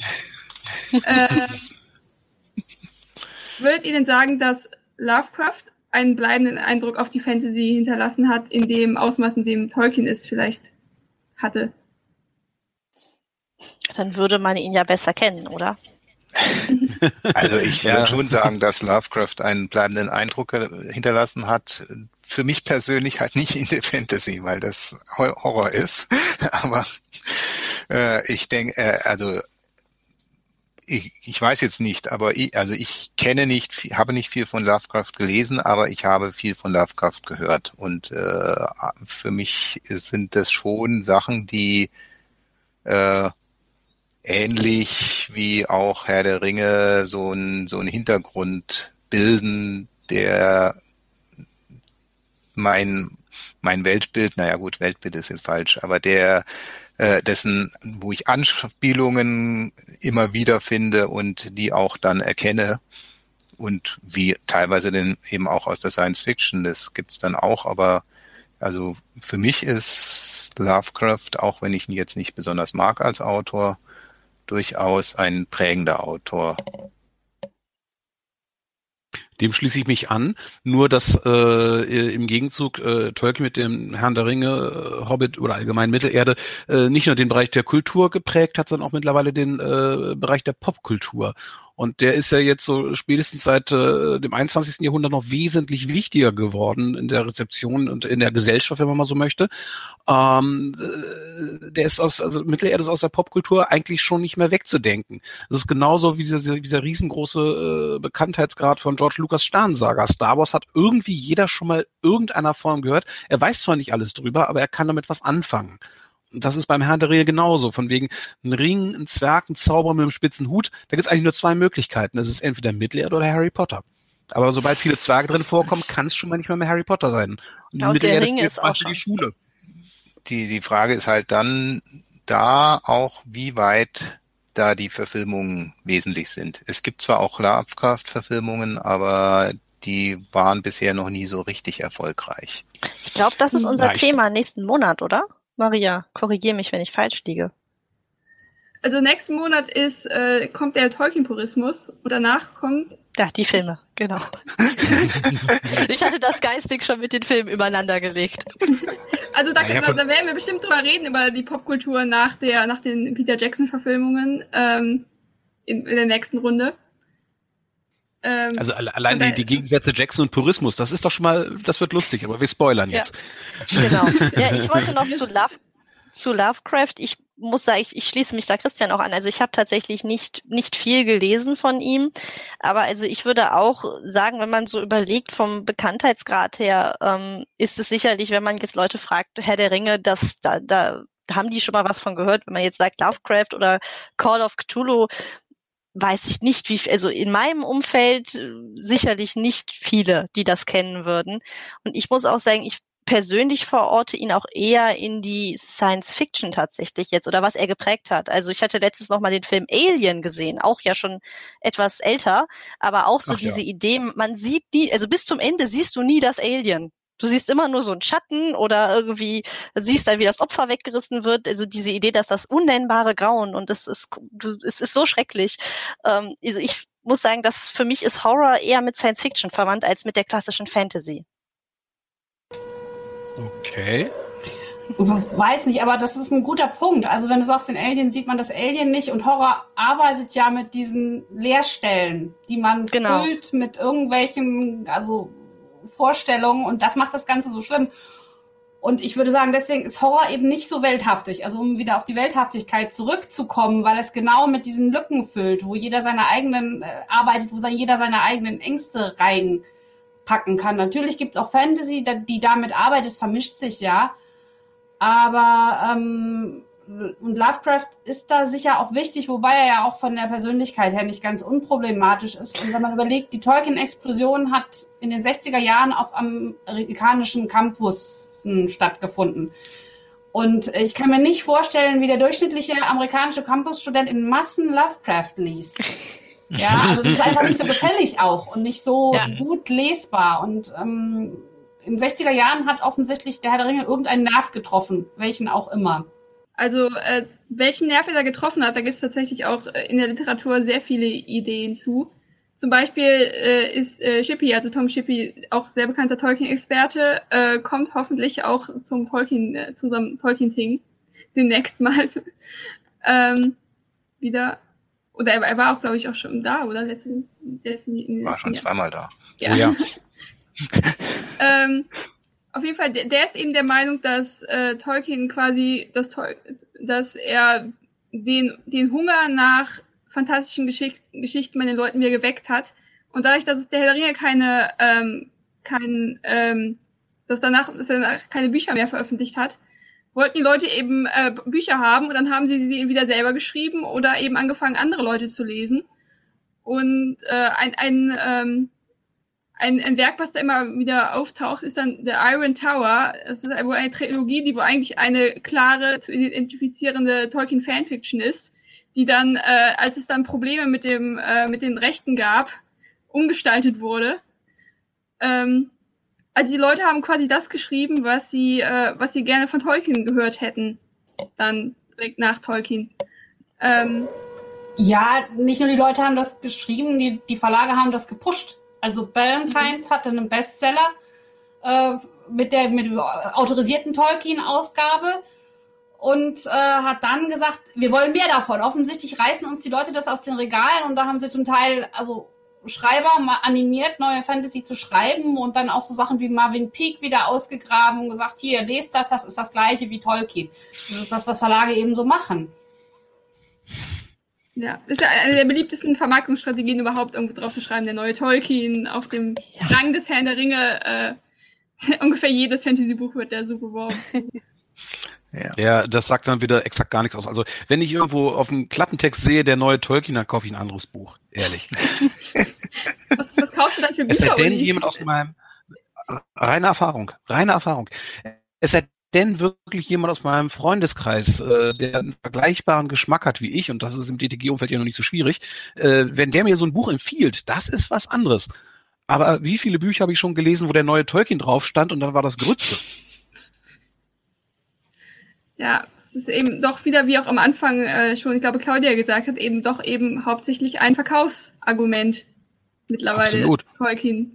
Speaker 3: Würdet ihr denn sagen, dass Lovecraft einen bleibenden Eindruck auf die Fantasy hinterlassen hat, in dem Ausmaß, in dem Tolkien es vielleicht hatte?
Speaker 5: Dann würde man ihn ja besser kennen, oder?
Speaker 6: Also ich würde schon sagen, dass Lovecraft einen bleibenden Eindruck hinterlassen hat. Für mich persönlich halt nicht in der Fantasy, weil das Horror ist. Aber ich denke, ich weiß jetzt nicht, aber ich habe nicht viel von Lovecraft gelesen, aber ich habe viel von Lovecraft gehört. Und für mich sind das schon Sachen, die ähnlich wie auch Herr der Ringe so ein Hintergrund bilden, der mein Weltbild, naja gut, Weltbild ist jetzt falsch, aber dessen, wo ich Anspielungen immer wieder finde und die auch dann erkenne und wie teilweise denn eben auch aus der Science Fiction, das gibt's dann auch, aber also für mich ist Lovecraft, auch wenn ich ihn jetzt nicht besonders mag als Autor, durchaus ein prägender Autor.
Speaker 4: Dem schließe ich mich an, nur dass im Gegenzug Tolkien mit dem Herrn der Ringe, Hobbit oder allgemein Mittelerde nicht nur den Bereich der Kultur geprägt hat, sondern auch mittlerweile den Bereich der Popkultur. Und der ist ja jetzt so spätestens seit dem 21. Jahrhundert noch wesentlich wichtiger geworden in der Rezeption und in der Gesellschaft, wenn man mal so möchte. Der ist Mittelerde ist aus der Popkultur eigentlich schon nicht mehr wegzudenken. Das ist genauso wie dieser riesengroße Bekanntheitsgrad von George Lucas Sternsaga. Star Wars hat irgendwie jeder schon mal irgendeiner Form gehört. Er weiß zwar nicht alles drüber, aber er kann damit was anfangen. Und das ist beim Herrn der Ringe genauso. Von wegen ein Ring, ein Zwerg, ein Zauberer mit einem spitzen Hut. Da gibt es eigentlich nur zwei Möglichkeiten. Das ist entweder Mittelerde oder Harry Potter. Aber sobald viele Zwerge drin vorkommen, kann es schon mal nicht mehr Harry Potter sein. Und
Speaker 5: ja, der Ring ist auch
Speaker 4: die Schule.
Speaker 6: Die Frage ist halt dann da auch, wie weit da die Verfilmungen wesentlich sind. Es gibt zwar auch Lovecraft-Verfilmungen, aber die waren bisher noch nie so richtig erfolgreich.
Speaker 5: Ich glaube, das ist unser Thema nächsten Monat, oder? Maria, korrigiere mich, wenn ich falsch liege.
Speaker 3: Also nächsten Monat kommt der Tolkien-Purismus und danach kommt...
Speaker 5: Ja, die Filme, genau. Ich hatte das geistig schon mit den Filmen übereinander gelegt.
Speaker 3: Also da werden wir bestimmt drüber reden, über die Popkultur nach den Peter Jackson-Verfilmungen in der nächsten Runde.
Speaker 4: Also allein die Gegensätze Jackson und Purismus, das ist doch schon mal, das wird lustig, aber wir spoilern jetzt.
Speaker 5: Genau. Ja, ich wollte noch zu Lovecraft. Ich muss sagen, ich schließe mich da Christian auch an. Also ich habe tatsächlich nicht viel gelesen von ihm, aber also ich würde auch sagen, wenn man so überlegt vom Bekanntheitsgrad her, ist es sicherlich, wenn man jetzt Leute fragt, Herr der Ringe, dass da haben die schon mal was von gehört. Wenn man jetzt sagt Lovecraft oder Call of Cthulhu, weiß ich nicht, also in meinem Umfeld sicherlich nicht viele, die das kennen würden. Und ich muss auch sagen, persönlich verorte ihn auch eher in die Science Fiction tatsächlich jetzt oder was er geprägt hat. Also ich hatte letztens noch mal den Film Alien gesehen, auch ja schon etwas älter, aber auch so diese Idee, man sieht nie, also bis zum Ende siehst du nie das Alien. Du siehst immer nur so einen Schatten oder irgendwie siehst dann, wie das Opfer weggerissen wird. Also diese Idee, dass das unnennbare Grauen und es ist so schrecklich. Also ich muss sagen, dass für mich ist Horror eher mit Science Fiction verwandt als mit der klassischen Fantasy.
Speaker 4: Okay.
Speaker 7: Ich weiß nicht, aber das ist ein guter Punkt. Also wenn du sagst, in Alien sieht man das Alien nicht und Horror arbeitet ja mit diesen Leerstellen, die man füllt mit irgendwelchen, also Vorstellungen und das macht das Ganze so schlimm. Und ich würde sagen, deswegen ist Horror eben nicht so welthaftig. Also um wieder auf die Welthaftigkeit zurückzukommen, weil es genau mit diesen Lücken füllt, wo jeder seine eigenen arbeitet, wo jeder seine eigenen Ängste reinpacken kann. Natürlich gibt es auch Fantasy, die damit arbeitet, es vermischt sich ja. Aber und Lovecraft ist da sicher auch wichtig, wobei er ja auch von der Persönlichkeit her nicht ganz unproblematisch ist. Und wenn man überlegt, die Tolkien-Explosion hat in den 60er Jahren auf amerikanischen Campussen stattgefunden. Und ich kann mir nicht vorstellen, wie der durchschnittliche amerikanische Campusstudent in Massen Lovecraft liest. Ja, also das ist einfach nicht so gefällig auch und nicht so gut lesbar. Und in den 60er Jahren hat offensichtlich der Herr der Ringe irgendeinen Nerv getroffen, welchen auch immer.
Speaker 3: Also, welchen Nerv er da getroffen hat, da gibt es tatsächlich auch in der Literatur sehr viele Ideen zu. Zum Beispiel ist Shippey, also Tom Shippey, auch sehr bekannter Tolkien-Experte, kommt hoffentlich auch zum zusammen Tolkien-Ting demnächst mal wieder. Oder er war auch, glaube ich, auch schon da, oder?
Speaker 6: War schon zweimal da.
Speaker 3: Ja. Auf jeden Fall, der ist eben der Meinung, dass Tolkien quasi, dass er den Hunger nach fantastischen Geschichten bei den Leuten wieder geweckt hat. Und dadurch, dass es der Herr der Ringe dass er danach keine Bücher mehr veröffentlicht hat, wollten die Leute eben Bücher haben und dann haben sie wieder selber geschrieben oder eben angefangen, andere Leute zu lesen. Und ein Werk, was da immer wieder auftaucht, ist dann The Iron Tower. Das ist wohl eine Trilogie, die wohl eigentlich eine klare, zu identifizierende Tolkien-Fanfiction ist, die dann, als es dann Probleme mit den Rechten gab, umgestaltet wurde. Also die Leute haben quasi das geschrieben, was sie gerne von Tolkien gehört hätten, dann direkt nach Tolkien.
Speaker 7: Ja, nicht nur die Leute haben das geschrieben, die Verlage haben das gepusht. Also Ballantines hatte einen Bestseller mit autorisierten Tolkien-Ausgabe und hat dann gesagt, wir wollen mehr davon. Offensichtlich reißen uns die Leute das aus den Regalen und da haben sie zum Teil Schreiber mal animiert, neue Fantasy zu schreiben und dann auch so Sachen wie Marvin Peake wieder ausgegraben und gesagt, hier, lest das ist das Gleiche wie Tolkien. Das ist das, was Verlage eben so machen.
Speaker 3: Ja, ist ja eine der beliebtesten Vermarktungsstrategien überhaupt, irgendwo drauf zu schreiben, der neue Tolkien auf dem Rang des Herrn der Ringe. Ungefähr jedes Fantasy-Buch wird der so beworben.
Speaker 4: Ja, das sagt dann wieder exakt gar nichts aus. Also, wenn ich irgendwo auf dem Klappentext sehe, der neue Tolkien, dann kaufe ich ein anderes Buch. Ehrlich.
Speaker 3: Was kaufst du dann für Bücher?
Speaker 4: Es sei denn, jemand aus meinem... Reine Erfahrung. Es sei denn wirklich jemand aus meinem Freundeskreis, der einen vergleichbaren Geschmack hat wie ich, und das ist im DTG-Umfeld ja noch nicht so schwierig, wenn der mir so ein Buch empfiehlt, das ist was anderes. Aber wie viele Bücher habe ich schon gelesen, wo der neue Tolkien drauf stand und dann war das Grütze?
Speaker 3: Ja, es ist eben doch wieder, wie auch am Anfang schon, ich glaube, Claudia gesagt hat, eben hauptsächlich ein Verkaufsargument mittlerweile.
Speaker 4: Absolut.
Speaker 3: Tolkien.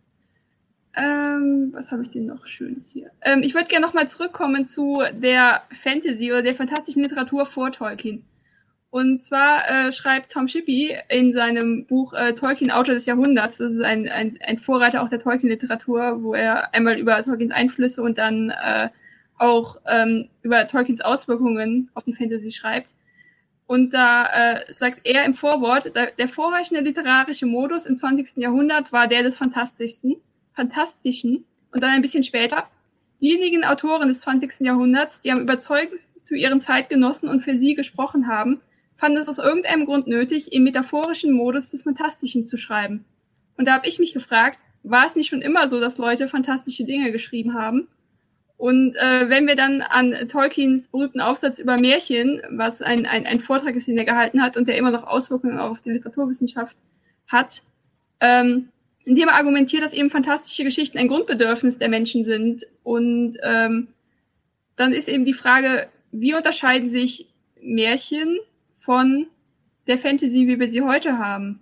Speaker 3: Was habe ich denn noch Schönes hier? Ich würde gerne nochmal zurückkommen zu der Fantasy oder der fantastischen Literatur vor Tolkien. Und zwar schreibt Tom Shippey in seinem Buch Tolkien, Autor des Jahrhunderts, das ist ein Vorreiter auch der Tolkien-Literatur, wo er einmal über Tolkiens Einflüsse und dann auch über Tolkiens Auswirkungen auf die Fantasy schreibt. Und da sagt er im Vorwort, der vorherrschende literarische Modus im 20. Jahrhundert war der des Fantastischen. Und dann ein bisschen später, diejenigen Autoren des 20. Jahrhunderts, die am überzeugendsten zu ihren Zeitgenossen und für sie gesprochen haben, fanden es aus irgendeinem Grund nötig, im metaphorischen Modus des Fantastischen zu schreiben. Und da habe ich mich gefragt, war es nicht schon immer so, dass Leute fantastische Dinge geschrieben haben? Und wenn wir dann an Tolkiens berühmten Aufsatz über Märchen, was ein Vortrag ist, den er gehalten hat und der immer noch Auswirkungen auf die Literaturwissenschaft hat, indem er argumentiert, dass eben fantastische Geschichten ein Grundbedürfnis der Menschen sind. Und dann ist eben die Frage, wie unterscheiden sich Märchen von der Fantasy, wie wir sie heute haben?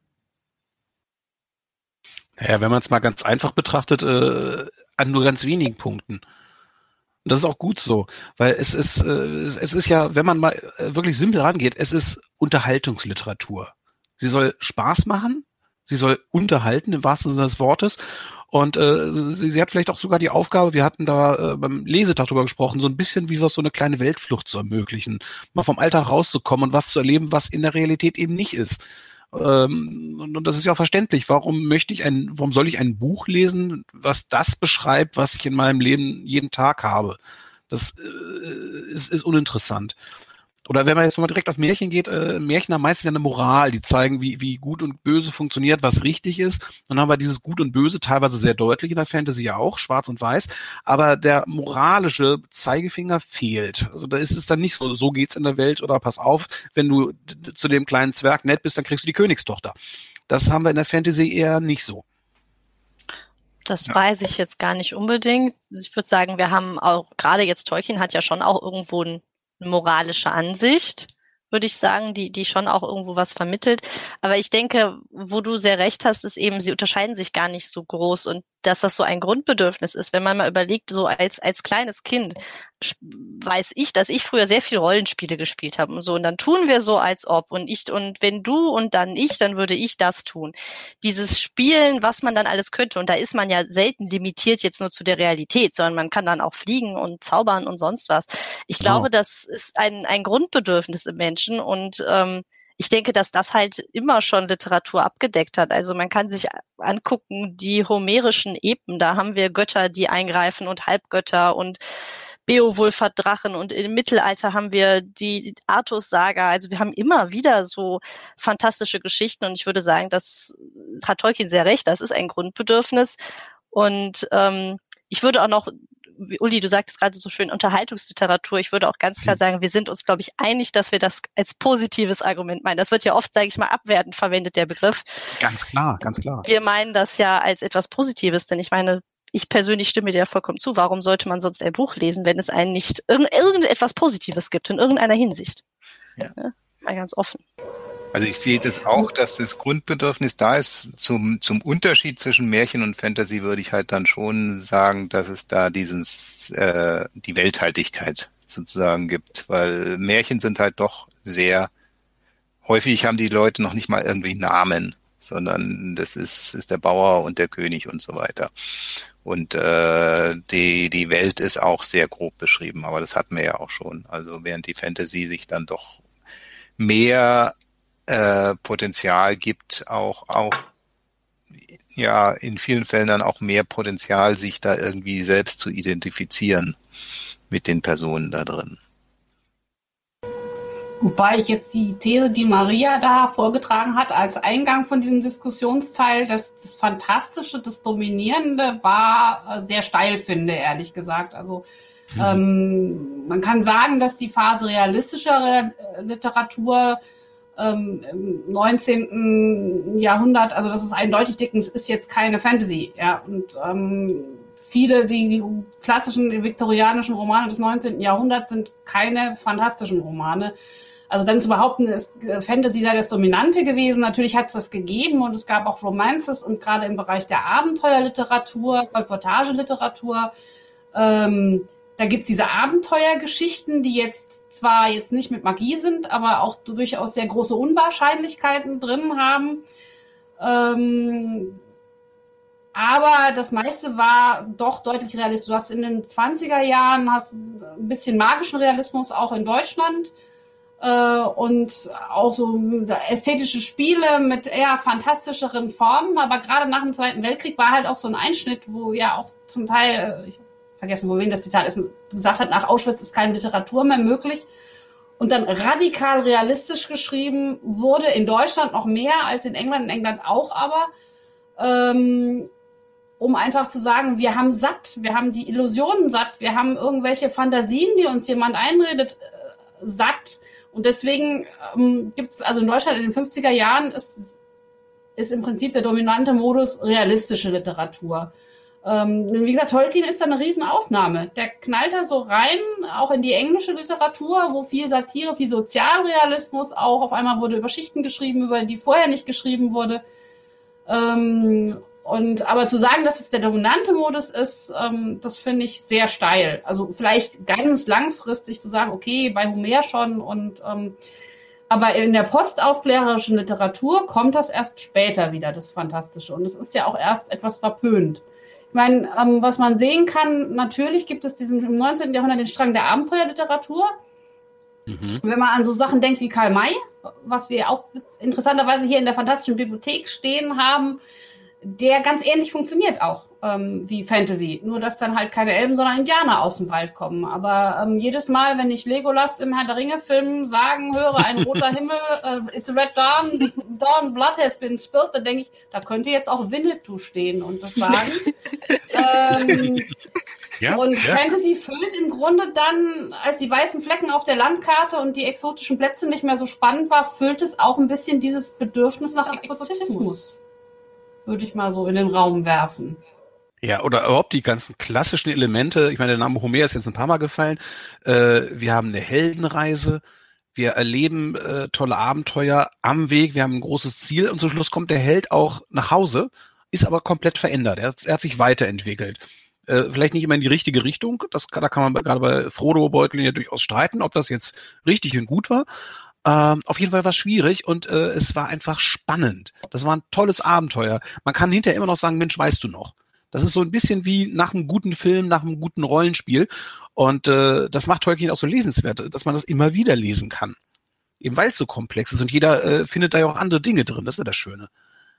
Speaker 4: Ja, wenn man es mal ganz einfach betrachtet, an nur ganz wenigen Punkten. Und das ist auch gut so, weil es ist ja, wenn man mal wirklich simpel rangeht, es ist Unterhaltungsliteratur. Sie soll Spaß machen, sie soll unterhalten im wahrsten Sinne des Wortes. Und sie hat vielleicht auch sogar die Aufgabe, wir hatten da beim Lesetag drüber gesprochen, so ein bisschen wie was so eine kleine Weltflucht zu ermöglichen, mal vom Alltag rauszukommen und was zu erleben, was in der Realität eben nicht ist. Und das ist ja auch verständlich. Warum soll ich ein Buch lesen, was das beschreibt, was ich in meinem Leben jeden Tag habe? Das ist uninteressant. Oder wenn man jetzt mal direkt auf Märchen geht, Märchen haben meistens ja eine Moral, die zeigen, wie Gut und Böse funktioniert, was richtig ist. Und dann haben wir dieses Gut und Böse teilweise sehr deutlich in der Fantasy ja auch, schwarz und weiß. Aber der moralische Zeigefinger fehlt. Also da ist es dann nicht so geht's in der Welt oder pass auf, wenn du zu dem kleinen Zwerg nett bist, dann kriegst du die Königstochter. Das haben wir in der Fantasy eher nicht so.
Speaker 5: Das weiß ich jetzt gar nicht unbedingt. Ich würde sagen, wir haben auch, gerade jetzt Tolkien hat ja schon auch irgendwo eine moralische Ansicht, würde ich sagen, die schon auch irgendwo was vermittelt. Aber ich denke, wo du sehr recht hast, ist eben, sie unterscheiden sich gar nicht so groß und dass das so ein Grundbedürfnis ist. Wenn man mal überlegt, so als kleines Kind weiß ich, dass ich früher sehr viel Rollenspiele gespielt habe und so. Und dann tun wir so, als ob. Und wenn du und dann ich, dann würde ich das tun. Dieses Spielen, was man dann alles könnte. Und da ist man ja selten limitiert jetzt nur zu der Realität, sondern man kann dann auch fliegen und zaubern und sonst was. Ich glaube, das ist ein Grundbedürfnis im Menschen und ich denke, dass das halt immer schon Literatur abgedeckt hat. Also man kann sich angucken, die homerischen Epen, da haben wir Götter, die eingreifen und Halbgötter und Beowulf hat Drachen und im Mittelalter haben wir die Artus-Saga. Also wir haben immer wieder so fantastische Geschichten und ich würde sagen, das hat Tolkien sehr recht, das ist ein Grundbedürfnis. Und ich würde auch noch, Uli, du sagtest gerade so schön Unterhaltungsliteratur. Ich würde auch ganz klar sagen, wir sind uns, glaube ich, einig, dass wir das als positives Argument meinen. Das wird ja oft, sage ich mal, abwertend verwendet, der Begriff.
Speaker 4: Ganz klar, ganz klar.
Speaker 5: Wir meinen das ja als etwas Positives, denn ich meine, ich persönlich stimme dir vollkommen zu. Warum sollte man sonst ein Buch lesen, wenn es einen nicht irgendetwas Positives gibt, in irgendeiner Hinsicht? Ja. Mal ganz offen.
Speaker 6: Also ich sehe das auch, dass das Grundbedürfnis da ist. Zum Unterschied zwischen Märchen und Fantasy würde ich halt dann schon sagen, dass es da die Welthaltigkeit sozusagen gibt. Weil Märchen sind halt doch sehr, häufig haben die Leute noch nicht mal irgendwie Namen, sondern das ist der Bauer und der König und so weiter. Und die Welt ist auch sehr grob beschrieben, aber das hatten wir ja auch schon. Also während die Fantasy sich dann doch mehr Potenzial gibt, auch ja in vielen Fällen dann auch mehr Potenzial, sich da irgendwie selbst zu identifizieren mit den Personen da drin.
Speaker 7: Wobei ich jetzt die These, die Maria da vorgetragen hat, als Eingang von diesem Diskussionsteil, dass das Fantastische, das Dominierende war, sehr steil finde, ehrlich gesagt. Also man kann sagen, dass die Phase realistischer Literatur im 19. Jahrhundert, also das ist eindeutig dickens, ist jetzt keine Fantasy. Ja, und viele, die klassischen viktorianischen Romane des 19. Jahrhunderts sind keine fantastischen Romane. Also dann zu behaupten, Fantasy sei das Dominante gewesen, natürlich hat es das gegeben und es gab auch Romances und gerade im Bereich der Abenteuerliteratur, Kolportageliteratur, da gibt's diese Abenteuergeschichten, die zwar nicht mit Magie sind, aber auch durchaus sehr große Unwahrscheinlichkeiten drin haben. Aber das meiste war doch deutlich realistisch. Du hast in den 20er Jahren ein bisschen magischen Realismus auch in Deutschland und auch so ästhetische Spiele mit eher fantastischeren Formen. Aber gerade nach dem Zweiten Weltkrieg war halt auch so ein Einschnitt, wo ja auch zum Teil, ich vergessen, wohin das Zitat ist, gesagt hat, nach Auschwitz ist keine Literatur mehr möglich. Und dann radikal realistisch geschrieben wurde, in Deutschland noch mehr als in England auch, aber um einfach zu sagen, wir haben satt, wir haben die Illusionen satt, wir haben irgendwelche Fantasien, die uns jemand einredet, satt. Und deswegen gibt es, also in Deutschland in den 50er Jahren ist im Prinzip der dominante Modus realistische Literatur. Wie gesagt, Tolkien ist da eine Riesenausnahme. Der knallt da so rein, auch in die englische Literatur, wo viel Satire, viel Sozialrealismus auch. Auf einmal wurde über Schichten geschrieben, über die vorher nicht geschrieben wurde. Aber zu sagen, dass es der dominante Modus ist, das finde ich sehr steil. Also vielleicht ganz langfristig zu sagen, okay, bei Homer schon aber in der postaufklärerischen Literatur kommt das erst später wieder, das Fantastische. Und es ist ja auch erst etwas verpönt. Ich meine, was man sehen kann, natürlich gibt es im 19. Jahrhundert den Strang der Abenteuerliteratur. Mhm. Wenn man an so Sachen denkt wie Karl May, was wir auch interessanterweise hier in der Fantastischen Bibliothek stehen haben, der ganz ähnlich funktioniert auch wie Fantasy. Nur, dass dann halt keine Elben, sondern Indianer aus dem Wald kommen. Aber jedes Mal, wenn ich Legolas im Herr der Ringe-Film sagen höre, ein roter Himmel, it's a red dawn, blood has been spilled, dann denke ich, da könnte jetzt auch Winnetou stehen und das sagen. Fantasy füllt im Grunde dann, als die weißen Flecken auf der Landkarte und die exotischen Plätze nicht mehr so spannend war, füllt es auch ein bisschen dieses Bedürfnis nach Exotismus. Würde ich mal so in den Raum werfen.
Speaker 4: Ja, oder überhaupt die ganzen klassischen Elemente. Ich meine, der Name Homer ist jetzt ein paar Mal gefallen. Wir haben eine Heldenreise. Wir erleben tolle Abenteuer am Weg. Wir haben ein großes Ziel. Und zum Schluss kommt der Held auch nach Hause, ist aber komplett verändert. Er hat sich weiterentwickelt. Vielleicht nicht immer in die richtige Richtung. Da kann man gerade bei Frodo Beutlin ja durchaus streiten, ob das jetzt richtig und gut war. Auf jeden Fall war es schwierig und es war einfach spannend. Das war ein tolles Abenteuer. Man kann hinterher immer noch sagen, Mensch, weißt du noch? Das ist so ein bisschen wie nach einem guten Film, nach einem guten Rollenspiel. Und das macht Tolkien auch so lesenswert, dass man das immer wieder lesen kann. Eben weil es so komplex ist und jeder findet da ja auch andere Dinge drin. Das ist ja das Schöne.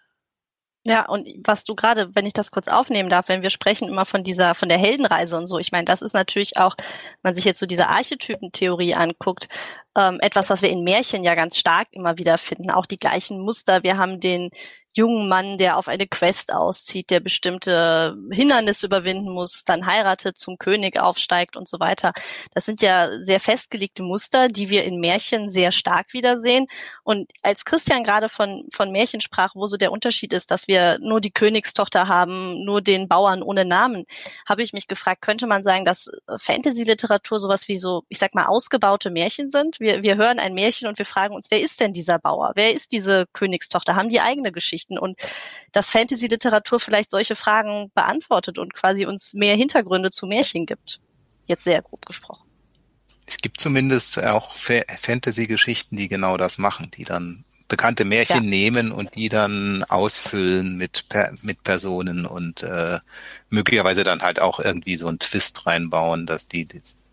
Speaker 5: Ja, und was du gerade, wenn ich das kurz aufnehmen darf, wenn wir sprechen immer von der Heldenreise und so, ich meine, das ist natürlich auch, wenn man sich jetzt so diese Archetypentheorie anguckt, etwas, was wir in Märchen ja ganz stark immer wieder finden, auch die gleichen Muster. Wir haben den jungen Mann, der auf eine Quest auszieht, der bestimmte Hindernisse überwinden muss, dann heiratet, zum König aufsteigt und so weiter. Das sind ja sehr festgelegte Muster, die wir in Märchen sehr stark wiedersehen. Und als Christian gerade von Märchen sprach, wo so der Unterschied ist, dass wir nur die Königstochter haben, nur den Bauern ohne Namen, habe ich mich gefragt, könnte man sagen, dass Fantasy-Literatur sowas wie so, ich sag mal, ausgebaute Märchen sind? Wir hören ein Märchen und wir fragen uns, wer ist denn dieser Bauer? Wer ist diese Königstochter? Haben die eigene Geschichten? Und dass Fantasy-Literatur vielleicht solche Fragen beantwortet und quasi uns mehr Hintergründe zu Märchen gibt. Jetzt sehr grob gesprochen.
Speaker 6: Es gibt zumindest auch Fantasy-Geschichten, die genau das machen, die dann bekannte Märchen nehmen und die dann ausfüllen mit Personen und möglicherweise dann halt auch irgendwie so einen Twist reinbauen, dass die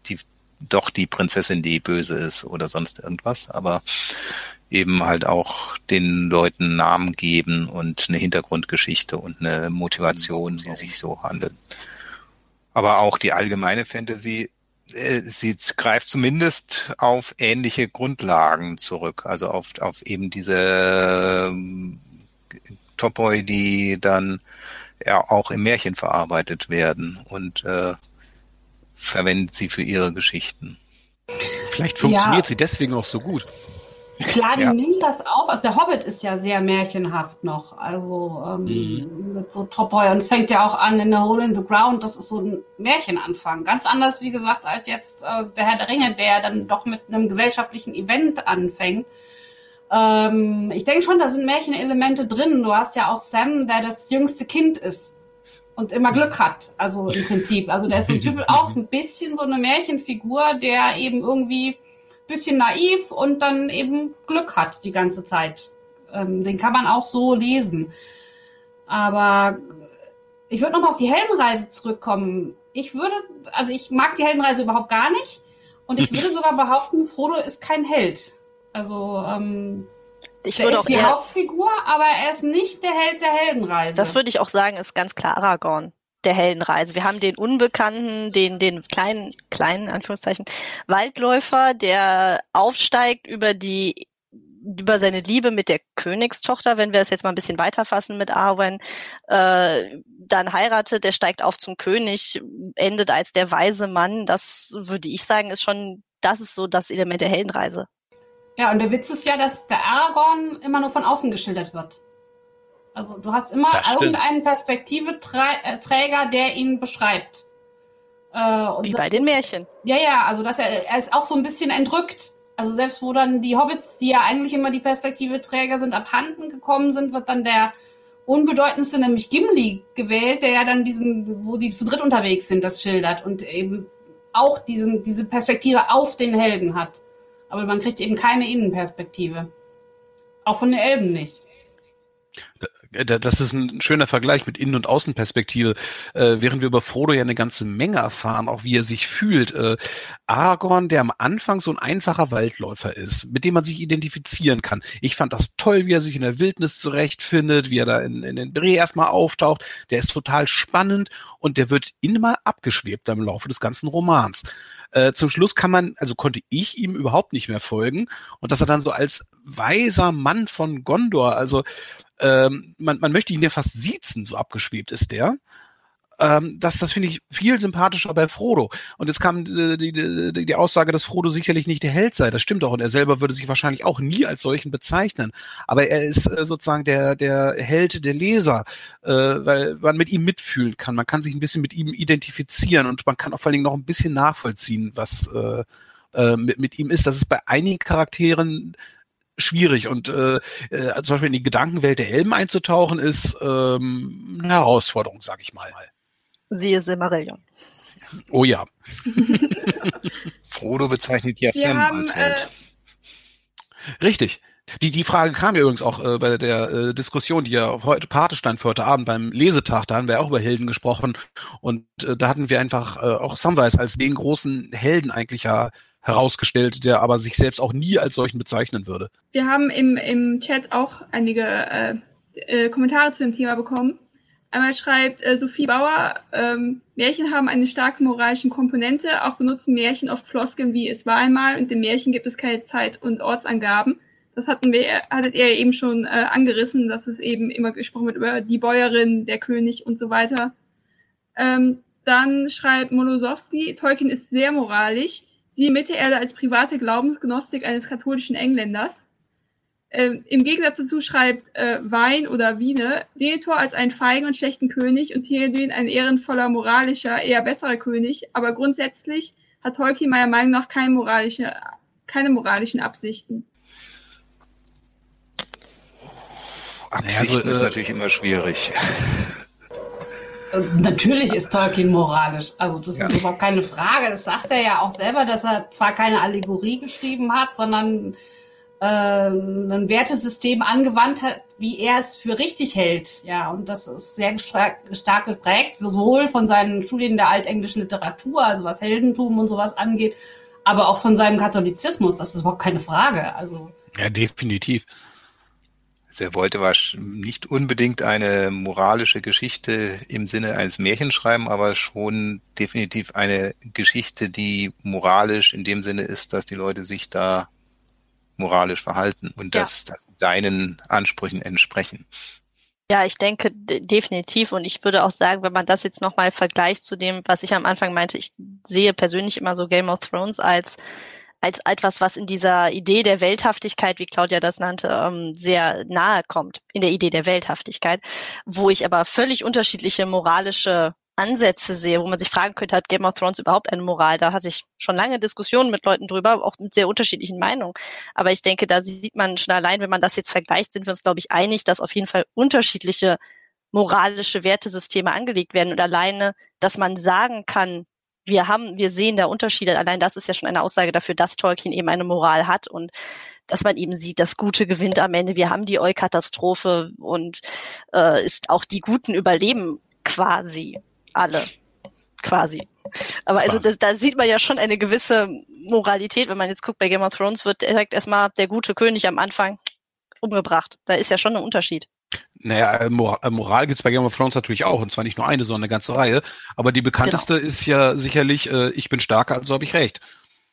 Speaker 6: doch die Prinzessin, die böse ist oder sonst irgendwas, aber eben halt auch den Leuten Namen geben und eine Hintergrundgeschichte und eine Motivation, die sich so handelt. Aber auch die allgemeine Fantasy, sie greift zumindest auf ähnliche Grundlagen zurück, also auf eben diese Topoi, die dann ja auch im Märchen verarbeitet werden und verwendet sie für ihre Geschichten.
Speaker 4: Vielleicht funktioniert sie deswegen auch so gut.
Speaker 7: Klar, die nimmt das auf. Also der Hobbit ist ja sehr märchenhaft noch. Also mit so Topoi. Und es fängt ja auch an in A Hole in the Ground. Das ist so ein Märchenanfang. Ganz anders, wie gesagt, als jetzt der Herr der Ringe, der dann doch mit einem gesellschaftlichen Event anfängt. Ich denke schon, da sind Märchenelemente drin. Du hast ja auch Sam, der das jüngste Kind ist und immer Glück hat. Also im Prinzip. Also der ist so ein Typ, auch ein bisschen so eine Märchenfigur, der eben irgendwie bisschen naiv und dann eben Glück hat die ganze Zeit. Den kann man auch so lesen. Aber ich würde nochmal auf die Heldenreise zurückkommen. Ich mag die Heldenreise überhaupt gar nicht. Und ich würde sogar behaupten, Frodo ist kein Held. Also, er ist die Hauptfigur, aber er ist nicht der Held der Heldenreise.
Speaker 5: Das würde ich auch sagen, ist ganz klar Aragorn. Der Heldenreise. Wir haben den Unbekannten, den kleinen, Anführungszeichen, Waldläufer, der aufsteigt über die über seine Liebe mit der Königstochter, wenn wir es jetzt mal ein bisschen weiterfassen mit Arwen, dann heiratet, der steigt auf zum König, endet als der weise Mann. Das würde ich sagen, das ist so das Element der Heldenreise.
Speaker 7: Ja, und der Witz ist ja, dass der Aragorn immer nur von außen geschildert wird. Also du hast immer irgendeinen Perspektiveträger, der ihn beschreibt.
Speaker 5: Wie bei den Märchen.
Speaker 7: Ja, also er ist auch so ein bisschen entrückt. Also selbst wo dann die Hobbits, die ja eigentlich immer die Perspektiveträger sind, abhanden gekommen sind, wird dann der unbedeutendste, nämlich Gimli, gewählt, der ja dann wo die zu dritt unterwegs sind, das schildert und eben auch diese Perspektive auf den Helden hat. Aber man kriegt eben keine Innenperspektive. Auch von den Elben nicht.
Speaker 4: Das ist ein schöner Vergleich mit Innen- und Außenperspektive. Während wir über Frodo ja eine ganze Menge erfahren, auch wie er sich fühlt. Aragorn, der am Anfang so ein einfacher Waldläufer ist, mit dem man sich identifizieren kann. Ich fand das toll, wie er sich in der Wildnis zurechtfindet, wie er da in den Bree erstmal auftaucht. Der ist total spannend und der wird immer abgeschwebt im Laufe des ganzen Romans. Zum Schluss konnte ich ihm überhaupt nicht mehr folgen. Und dass er dann so als weiser Mann von Gondor, also man möchte ihn ja fast siezen, so abgeschwebt ist der. Das finde ich viel sympathischer bei Frodo. Und jetzt kam die Aussage, dass Frodo sicherlich nicht der Held sei. Das stimmt auch. Und er selber würde sich wahrscheinlich auch nie als solchen bezeichnen. Aber er ist sozusagen der Held der Leser, weil man mit ihm mitfühlen kann. Man kann sich ein bisschen mit ihm identifizieren und man kann auch vor allen Dingen noch ein bisschen nachvollziehen, was mit ihm ist. Das ist bei einigen Charakteren schwierig und zum Beispiel in die Gedankenwelt der Elben einzutauchen, ist eine Herausforderung, sag ich mal.
Speaker 5: Siehe Silmarillion.
Speaker 4: Oh ja.
Speaker 6: Frodo bezeichnet ja Sam als Held.
Speaker 4: Richtig. Die Frage kam ja übrigens auch bei der Diskussion, die ja heute Pate stand für heute Abend beim Lesetag, da haben wir auch über Helden gesprochen und da hatten wir einfach auch Samwise als den großen Helden eigentlich ja herausgestellt, der aber sich selbst auch nie als solchen bezeichnen würde.
Speaker 3: Wir haben im Chat auch einige Kommentare zu dem Thema bekommen. Einmal schreibt Sophie Bauer, Märchen haben eine starke moralische Komponente, auch benutzen Märchen oft Floskeln wie es war einmal und im Märchen gibt es keine Zeit- und Ortsangaben. Das hattet ihr eben schon angerissen, dass es eben immer gesprochen wird über die Bäuerin, der König und so weiter. Dann schreibt Molosowski, Tolkien ist sehr moralisch, siehe Mittelerde als private Glaubensgnostik eines katholischen Engländers. Im Gegensatz dazu schreibt Wein oder Wiene, Denethor als einen feigen und schlechten König und Theoden ein ehrenvoller, moralischer, eher besserer König, aber grundsätzlich hat Tolkien meiner Meinung nach keine moralischen Absichten.
Speaker 6: Absichten ist natürlich immer schwierig.
Speaker 7: Natürlich ist Tolkien moralisch. Also das ist überhaupt keine Frage. Das sagt er ja auch selber, dass er zwar keine Allegorie geschrieben hat, sondern ein Wertesystem angewandt hat, wie er es für richtig hält. Ja, und das ist sehr stark geprägt, sowohl von seinen Studien der altenglischen Literatur, also was Heldentum und sowas angeht, aber auch von seinem Katholizismus. Das ist überhaupt keine Frage. Also
Speaker 4: ja, definitiv.
Speaker 6: Also er wollte nicht unbedingt eine moralische Geschichte im Sinne eines Märchens schreiben, aber schon definitiv eine Geschichte, die moralisch in dem Sinne ist, dass die Leute sich da moralisch verhalten und dass seinen Ansprüchen entsprechen.
Speaker 5: Ja, ich denke definitiv und ich würde auch sagen, wenn man das jetzt nochmal vergleicht zu dem, was ich am Anfang meinte, ich sehe persönlich immer so Game of Thrones als etwas, was in dieser Idee der Welthaftigkeit, wie Claudia das nannte, sehr nahe kommt, in der Idee der Welthaftigkeit, wo ich aber völlig unterschiedliche moralische Ansätze sehe, wo man sich fragen könnte, hat Game of Thrones überhaupt eine Moral? Da hatte ich schon lange Diskussionen mit Leuten drüber, auch mit sehr unterschiedlichen Meinungen. Aber ich denke, da sieht man schon allein, wenn man das jetzt vergleicht, sind wir uns, glaube ich, einig, dass auf jeden Fall unterschiedliche moralische Wertesysteme angelegt werden und alleine, dass man sagen kann, wir sehen da Unterschiede. Allein das ist ja schon eine Aussage dafür, dass Tolkien eben eine Moral hat und dass man eben sieht, das Gute gewinnt am Ende. Wir haben die Eukatastrophe und ist auch die Guten überleben quasi. Alle. Quasi. Aber also da sieht man ja schon eine gewisse Moralität, wenn man jetzt guckt, bei Game of Thrones wird direkt erstmal der gute König am Anfang umgebracht. Da ist ja schon ein Unterschied.
Speaker 4: Naja, Moral gibt's bei Game of Thrones natürlich auch, und zwar nicht nur eine, sondern eine ganze Reihe. Aber die bekannteste ist ja sicherlich, ich bin stärker, also habe ich recht.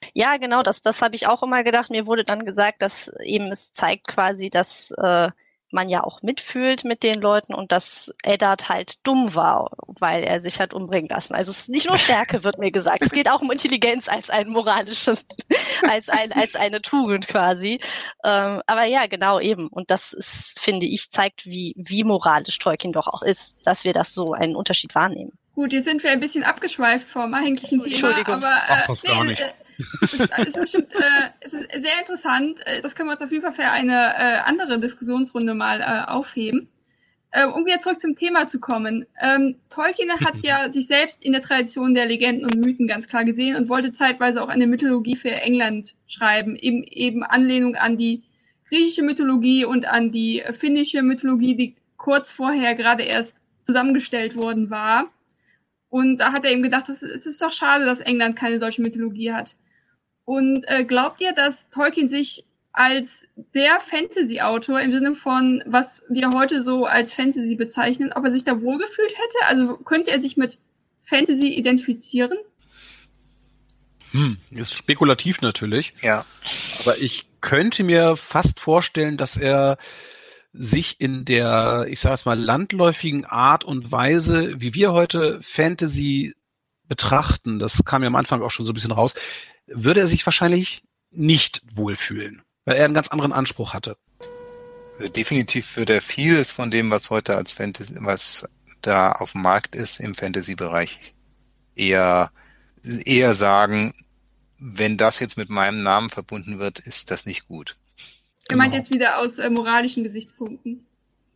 Speaker 5: Ja, genau, das habe ich auch immer gedacht. Mir wurde dann gesagt, dass eben es zeigt quasi, dass man ja auch mitfühlt mit den Leuten und dass Eddard halt dumm war, weil er sich hat umbringen lassen. Also es ist nicht nur Stärke, wird mir gesagt. Es geht auch um Intelligenz als ein moralisches, als eine Tugend quasi. Aber ja, genau eben. Und das ist, finde ich, zeigt, wie moralisch Tolkien doch auch ist, dass wir das so einen Unterschied wahrnehmen.
Speaker 3: Gut, jetzt sind wir ein bisschen abgeschweift vom eigentlichen Thema.
Speaker 5: Entschuldigung.
Speaker 3: Aber
Speaker 4: fast gar nicht.
Speaker 3: es ist sehr interessant. Das können wir uns auf jeden Fall für eine andere Diskussionsrunde mal aufheben. Um wieder zurück zum Thema zu kommen. Tolkien hat ja sich selbst in der Tradition der Legenden und Mythen ganz klar gesehen und wollte zeitweise auch eine Mythologie für England schreiben. Eben Anlehnung an die griechische Mythologie und an die finnische Mythologie, die kurz vorher gerade erst zusammengestellt worden war. Und da hat er eben gedacht, es ist doch schade, dass England keine solche Mythologie hat. Und glaubt ihr, dass Tolkien sich als der Fantasy-Autor im Sinne von, was wir heute so als Fantasy bezeichnen, ob er sich da wohlgefühlt hätte? Also könnte er sich mit Fantasy identifizieren?
Speaker 4: Ist spekulativ natürlich.
Speaker 6: Ja.
Speaker 4: Aber ich könnte mir fast vorstellen, dass er sich in der, ich sage es mal, landläufigen Art und Weise, wie wir heute Fantasy betrachten, das kam ja am Anfang auch schon so ein bisschen raus, würde er sich wahrscheinlich nicht wohlfühlen, weil er einen ganz anderen Anspruch hatte.
Speaker 6: Also definitiv würde er vieles von dem, was heute als Fantasy, was da auf dem Markt ist, im Fantasy-Bereich eher sagen, wenn das jetzt mit meinem Namen verbunden wird, ist das nicht gut.
Speaker 3: Er meint jetzt wieder aus moralischen Gesichtspunkten.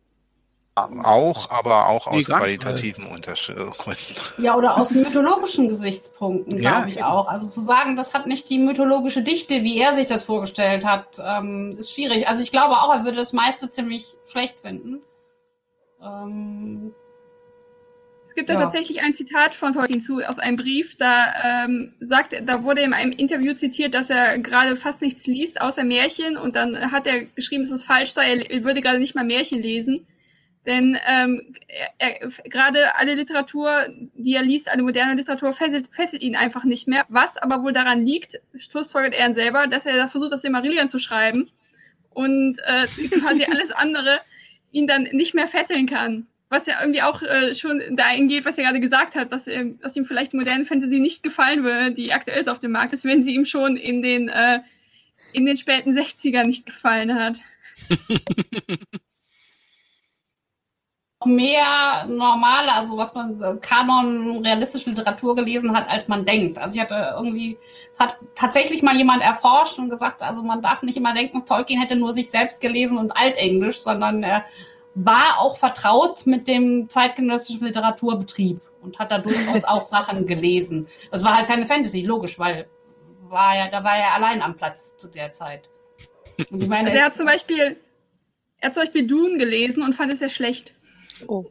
Speaker 6: Aber auch aus
Speaker 4: gar
Speaker 6: qualitativen Gründen.
Speaker 7: Ja, oder aus mythologischen Gesichtspunkten,
Speaker 4: Ja,
Speaker 7: glaube ich auch. Also zu sagen, das hat nicht die mythologische Dichte, wie er sich das vorgestellt hat, ist schwierig. Also ich glaube auch, er würde das meiste ziemlich schlecht finden.
Speaker 3: Es gibt da tatsächlich ein Zitat von Tolkien aus einem Brief, da wurde in einem Interview zitiert, dass er gerade fast nichts liest, außer Märchen, und dann hat er geschrieben, dass es falsch sei, er würde gerade nicht mal Märchen lesen, denn gerade alle Literatur, die er liest, alle moderne Literatur, fesselt ihn einfach nicht mehr, was aber wohl daran liegt, schlussfolgert er selber, dass er versucht, das Silmarillion zu schreiben und quasi alles andere ihn dann nicht mehr fesseln kann. Was ja irgendwie auch schon dahin geht, was er gerade gesagt hat, dass ihm vielleicht die moderne Fantasy nicht gefallen würde, die aktuell so auf dem Markt ist, wenn sie ihm schon in den späten 60ern nicht gefallen hat.
Speaker 7: Mehr normale, also was man Kanon, realistische Literatur gelesen hat, als man denkt. Also ich hatte es hat tatsächlich mal jemand erforscht und gesagt, also man darf nicht immer denken, Tolkien hätte nur sich selbst gelesen und Altenglisch, sondern er war auch vertraut mit dem zeitgenössischen Literaturbetrieb und hat da durchaus auch Sachen gelesen. Das war halt keine Fantasy, logisch, weil da war er allein am Platz zu der Zeit. Und ich meine,
Speaker 3: er hat zum Beispiel Dune gelesen und fand es sehr schlecht.
Speaker 5: Oh.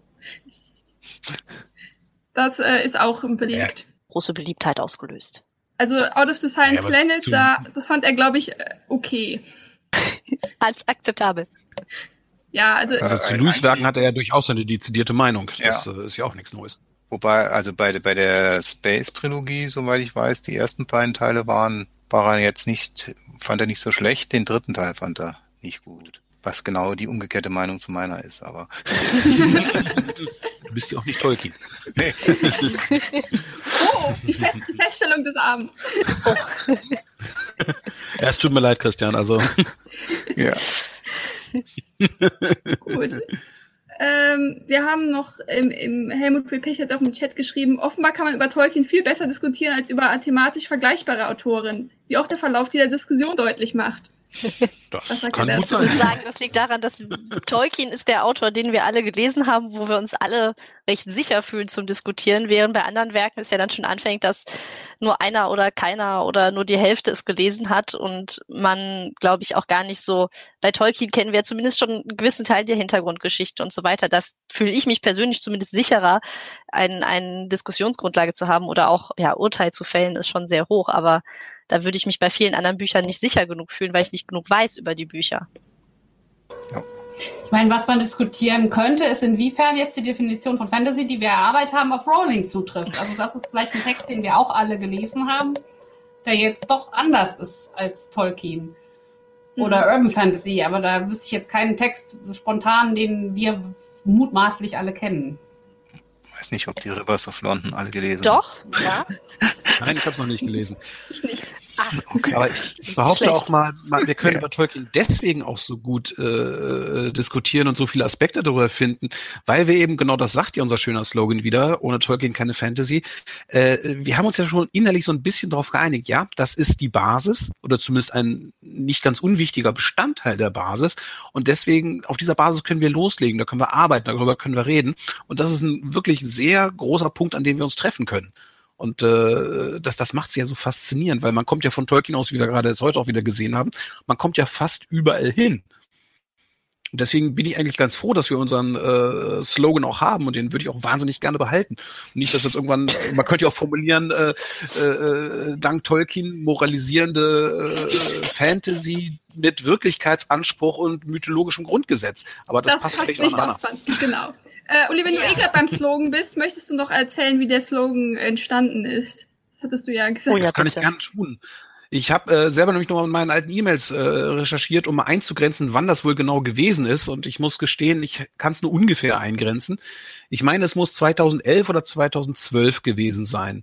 Speaker 3: Das ist auch belegt.
Speaker 5: Große Beliebtheit ausgelöst.
Speaker 3: Also Out of the Silent Planet, das fand er, glaube ich, okay.
Speaker 5: Akzeptabel.
Speaker 3: Ja, also
Speaker 4: zu Lewis Werken hat er ja durchaus eine dezidierte Meinung. Das
Speaker 6: Ja.
Speaker 4: ist ja auch nichts Neues.
Speaker 6: Wobei, also bei der Space-Trilogie, soweit ich weiß, die ersten beiden Teile fand er nicht so schlecht, den dritten Teil fand er nicht gut. Was genau die umgekehrte Meinung zu meiner ist, aber.
Speaker 4: Du bist ja auch nicht Tolkien.
Speaker 6: Nee.
Speaker 3: Oh, die Feststellung des Abends.
Speaker 4: Ja, es tut mir leid, Christian, also.
Speaker 6: Ja.
Speaker 3: Gut. Wir haben noch im Helmut Pech hat auch im Chat geschrieben, offenbar kann man über Tolkien viel besser diskutieren als über thematisch vergleichbare Autoren, wie auch der Verlauf dieser Diskussion deutlich macht.
Speaker 4: Das
Speaker 3: sagt
Speaker 4: kann
Speaker 3: er
Speaker 4: gut
Speaker 3: dazu?
Speaker 4: sein.
Speaker 5: Ich würde sagen, das liegt daran, dass Tolkien ist der Autor, den wir alle gelesen haben, wo wir uns alle recht sicher fühlen zum Diskutieren, während bei anderen Werken es ja dann schon anfängt, dass nur einer oder keiner oder nur die Hälfte es gelesen hat und man, glaube ich, auch gar nicht so, bei Tolkien kennen wir zumindest schon einen gewissen Teil der Hintergrundgeschichte und so weiter. Da fühle ich mich persönlich zumindest sicherer, eine Diskussionsgrundlage zu haben oder auch Urteil zu fällen, ist schon sehr hoch, aber da würde ich mich bei vielen anderen Büchern nicht sicher genug fühlen, weil ich nicht genug weiß über die Bücher.
Speaker 7: Ich meine, was man diskutieren könnte, ist, inwiefern jetzt die Definition von Fantasy, die wir erarbeitet haben, auf Rowling zutrifft. Also das ist vielleicht ein Text, den wir auch alle gelesen haben, der jetzt doch anders ist als Tolkien. Oder Urban Fantasy, aber da wüsste ich jetzt keinen Text spontan, den wir mutmaßlich alle kennen.
Speaker 6: Ich weiß nicht, ob die Rivers of London alle gelesen
Speaker 5: Doch, ja.
Speaker 4: Nein, ich habe es noch nicht gelesen.
Speaker 3: Ich nicht.
Speaker 6: Okay.
Speaker 4: Aber ich behaupte
Speaker 5: Schlecht.
Speaker 4: auch mal, wir können über Tolkien deswegen auch so gut diskutieren und so viele Aspekte darüber finden, weil wir eben, genau das sagt ja unser schöner Slogan wieder, ohne Tolkien keine Fantasy. Wir haben uns ja schon innerlich so ein bisschen darauf geeinigt, ja, das ist die Basis oder zumindest ein nicht ganz unwichtiger Bestandteil der Basis und deswegen auf dieser Basis können wir loslegen, da können wir arbeiten, darüber können wir reden und das ist ein wirklich sehr großer Punkt, an dem wir uns treffen können. Und das macht es ja so faszinierend, weil man kommt ja von Tolkien aus, wie wir gerade jetzt heute auch wieder gesehen haben, man kommt ja fast überall hin. Und deswegen bin ich eigentlich ganz froh, dass wir unseren Slogan auch haben und den würde ich auch wahnsinnig gerne behalten. Und nicht, dass wir jetzt irgendwann, man könnte ja auch formulieren, dank Tolkien moralisierende Fantasy mit Wirklichkeitsanspruch und mythologischem Grundgesetz. Aber das passt vielleicht
Speaker 3: nicht
Speaker 4: auch an.
Speaker 3: Genau. Uli, wenn du gerade beim Slogan bist, möchtest du noch erzählen, wie der Slogan entstanden ist? Das hattest du ja gesagt.
Speaker 5: Oh ja,
Speaker 4: Das kann
Speaker 5: bitte.
Speaker 4: ich gerne tun. Ich habe selber nämlich noch in meinen alten E-Mails recherchiert, um mal einzugrenzen, wann das wohl genau gewesen ist. Und ich muss gestehen, ich kann es nur ungefähr eingrenzen. Ich meine, es muss 2011 oder 2012 gewesen sein.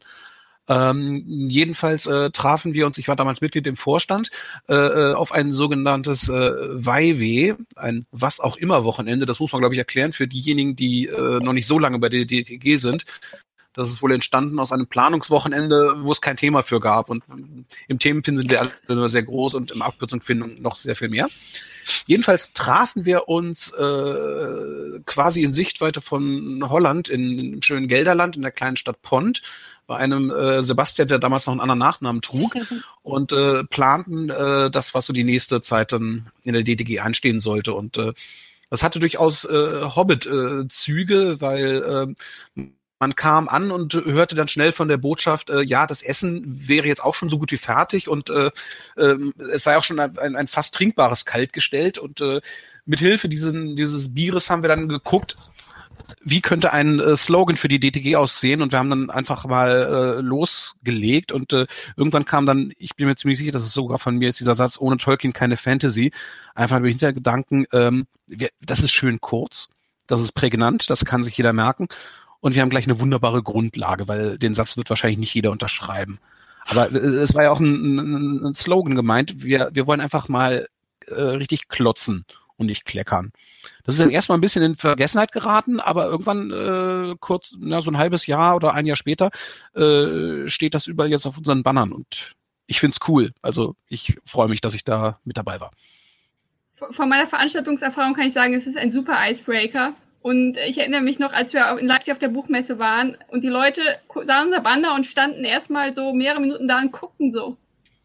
Speaker 4: Jedenfalls trafen wir uns, ich war damals Mitglied im Vorstand, auf ein sogenanntes WAIW, ein was auch immer Wochenende. Das muss man, glaube ich, erklären für diejenigen, die noch nicht so lange bei der DTG sind. Das ist wohl entstanden aus einem Planungswochenende, wo es kein Thema für gab. Und im Themenfinden sind wir alle sehr groß und im Abkürzungsfinden noch sehr viel mehr. Jedenfalls trafen wir uns quasi in Sichtweite von Holland im schönen Gelderland in der kleinen Stadt Pont bei einem Sebastian, der damals noch einen anderen Nachnamen trug und planten das, was so die nächste Zeit dann in der DTG anstehen sollte. Und das hatte durchaus Hobbit-Züge, weil man kam an und hörte dann schnell von der Botschaft, ja, das Essen wäre jetzt auch schon so gut wie fertig und es sei auch schon ein fast trinkbares Kalt gestellt und mit Hilfe dieses Bieres haben wir dann geguckt, wie könnte ein Slogan für die DTG aussehen und wir haben dann einfach mal losgelegt und irgendwann kam dann, ich bin mir ziemlich sicher, dass es sogar von mir ist, dieser Satz, ohne Tolkien keine Fantasy, einfach mit Hintergedanken, das ist schön kurz, das ist prägnant, das kann sich jeder merken. Und wir haben gleich eine wunderbare Grundlage, weil den Satz wird wahrscheinlich nicht jeder unterschreiben. Aber es war ja auch ein Slogan gemeint. Wir wollen einfach mal richtig klotzen und nicht kleckern. Das ist dann erstmal ein bisschen in Vergessenheit geraten, aber irgendwann kurz, so ein halbes Jahr oder ein Jahr später steht das überall jetzt auf unseren Bannern. Und ich find's cool. Also ich freue mich, dass ich da mit dabei war.
Speaker 3: Von meiner Veranstaltungserfahrung kann ich sagen, es ist ein super Icebreaker. Und ich erinnere mich noch, als wir in Leipzig auf der Buchmesse waren und die Leute sahen unser Banner und standen erstmal so mehrere Minuten da und guckten so.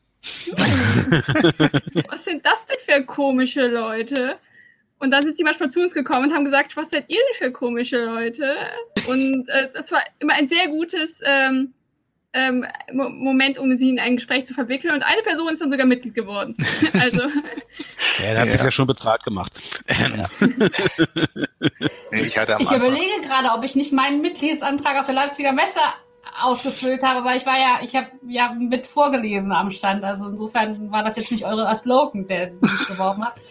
Speaker 3: Was sind das denn für komische Leute? Und dann sind sie manchmal zu uns gekommen und haben gesagt, was seid ihr denn für komische Leute? Und das war immer ein sehr gutes Moment, um sie in ein Gespräch zu verwickeln. Und eine Person ist dann sogar Mitglied geworden. Also.
Speaker 4: Ja, der hat sich ja schon bezahlt gemacht.
Speaker 6: Ich
Speaker 7: überlege gerade, ob ich nicht meinen Mitgliedsantrag auf der Leipziger Messe ausgefüllt habe, weil ich habe ja mit vorgelesen am Stand. Also insofern war das jetzt nicht eure Slogan, der sich beworben hat.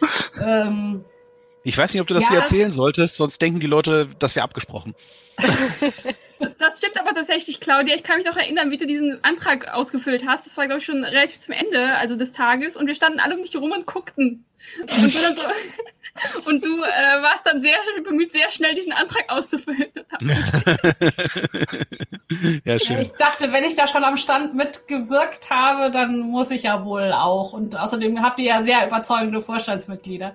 Speaker 4: Ich weiß nicht, ob du das hier erzählen solltest, sonst denken die Leute, dass wir abgesprochen.
Speaker 3: Das stimmt aber tatsächlich, Claudia. Ich kann mich noch erinnern, wie du diesen Antrag ausgefüllt hast. Das war, glaube ich, schon relativ zum Ende, also des Tages. Und wir standen alle um dich herum und guckten. Und du warst dann sehr bemüht, sehr schnell diesen Antrag auszufüllen.
Speaker 4: Ja, schön.
Speaker 7: Ja, ich dachte, wenn ich da schon am Stand mitgewirkt habe, dann muss ich ja wohl auch. Und außerdem habt ihr ja sehr überzeugende Vorstandsmitglieder.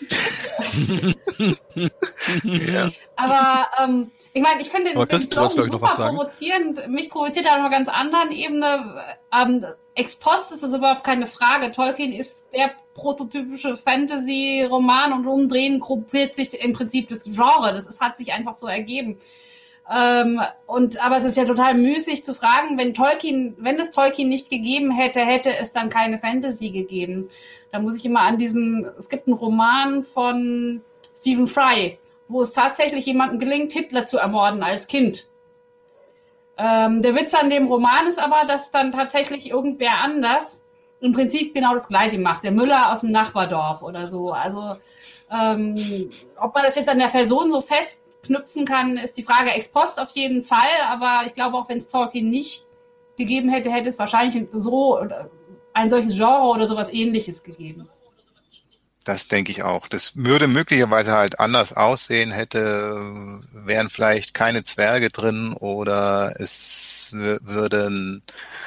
Speaker 6: Ja.
Speaker 7: Aber ich meine, ich finde den Slogan super
Speaker 4: sagen?
Speaker 7: provozierend. Mich provoziert er auf einer ganz anderen Ebene. Ex post ist das überhaupt keine Frage. Tolkien ist der prototypische Fantasy-Roman und umdrehen gruppiert sich im Prinzip das Genre. Das hat sich einfach so ergeben. Aber es ist ja total müßig zu fragen, wenn es Tolkien nicht gegeben hätte, hätte es dann keine Fantasy gegeben. Da muss ich immer es gibt einen Roman von Stephen Fry, wo es tatsächlich jemandem gelingt, Hitler zu ermorden als Kind. Der Witz an dem Roman ist aber, dass dann tatsächlich irgendwer anders im Prinzip genau das Gleiche macht. Der Müller aus dem Nachbardorf oder so. Also ob man das jetzt an der Person so festknüpfen kann, ist die Frage ex post auf jeden Fall. Aber ich glaube, auch wenn es Tolkien nicht gegeben hätte, hätte es wahrscheinlich so ein solches Genre oder sowas Ähnliches gegeben.
Speaker 6: Das denke ich auch. Das würde möglicherweise halt anders aussehen, wären vielleicht keine Zwerge drin oder es würden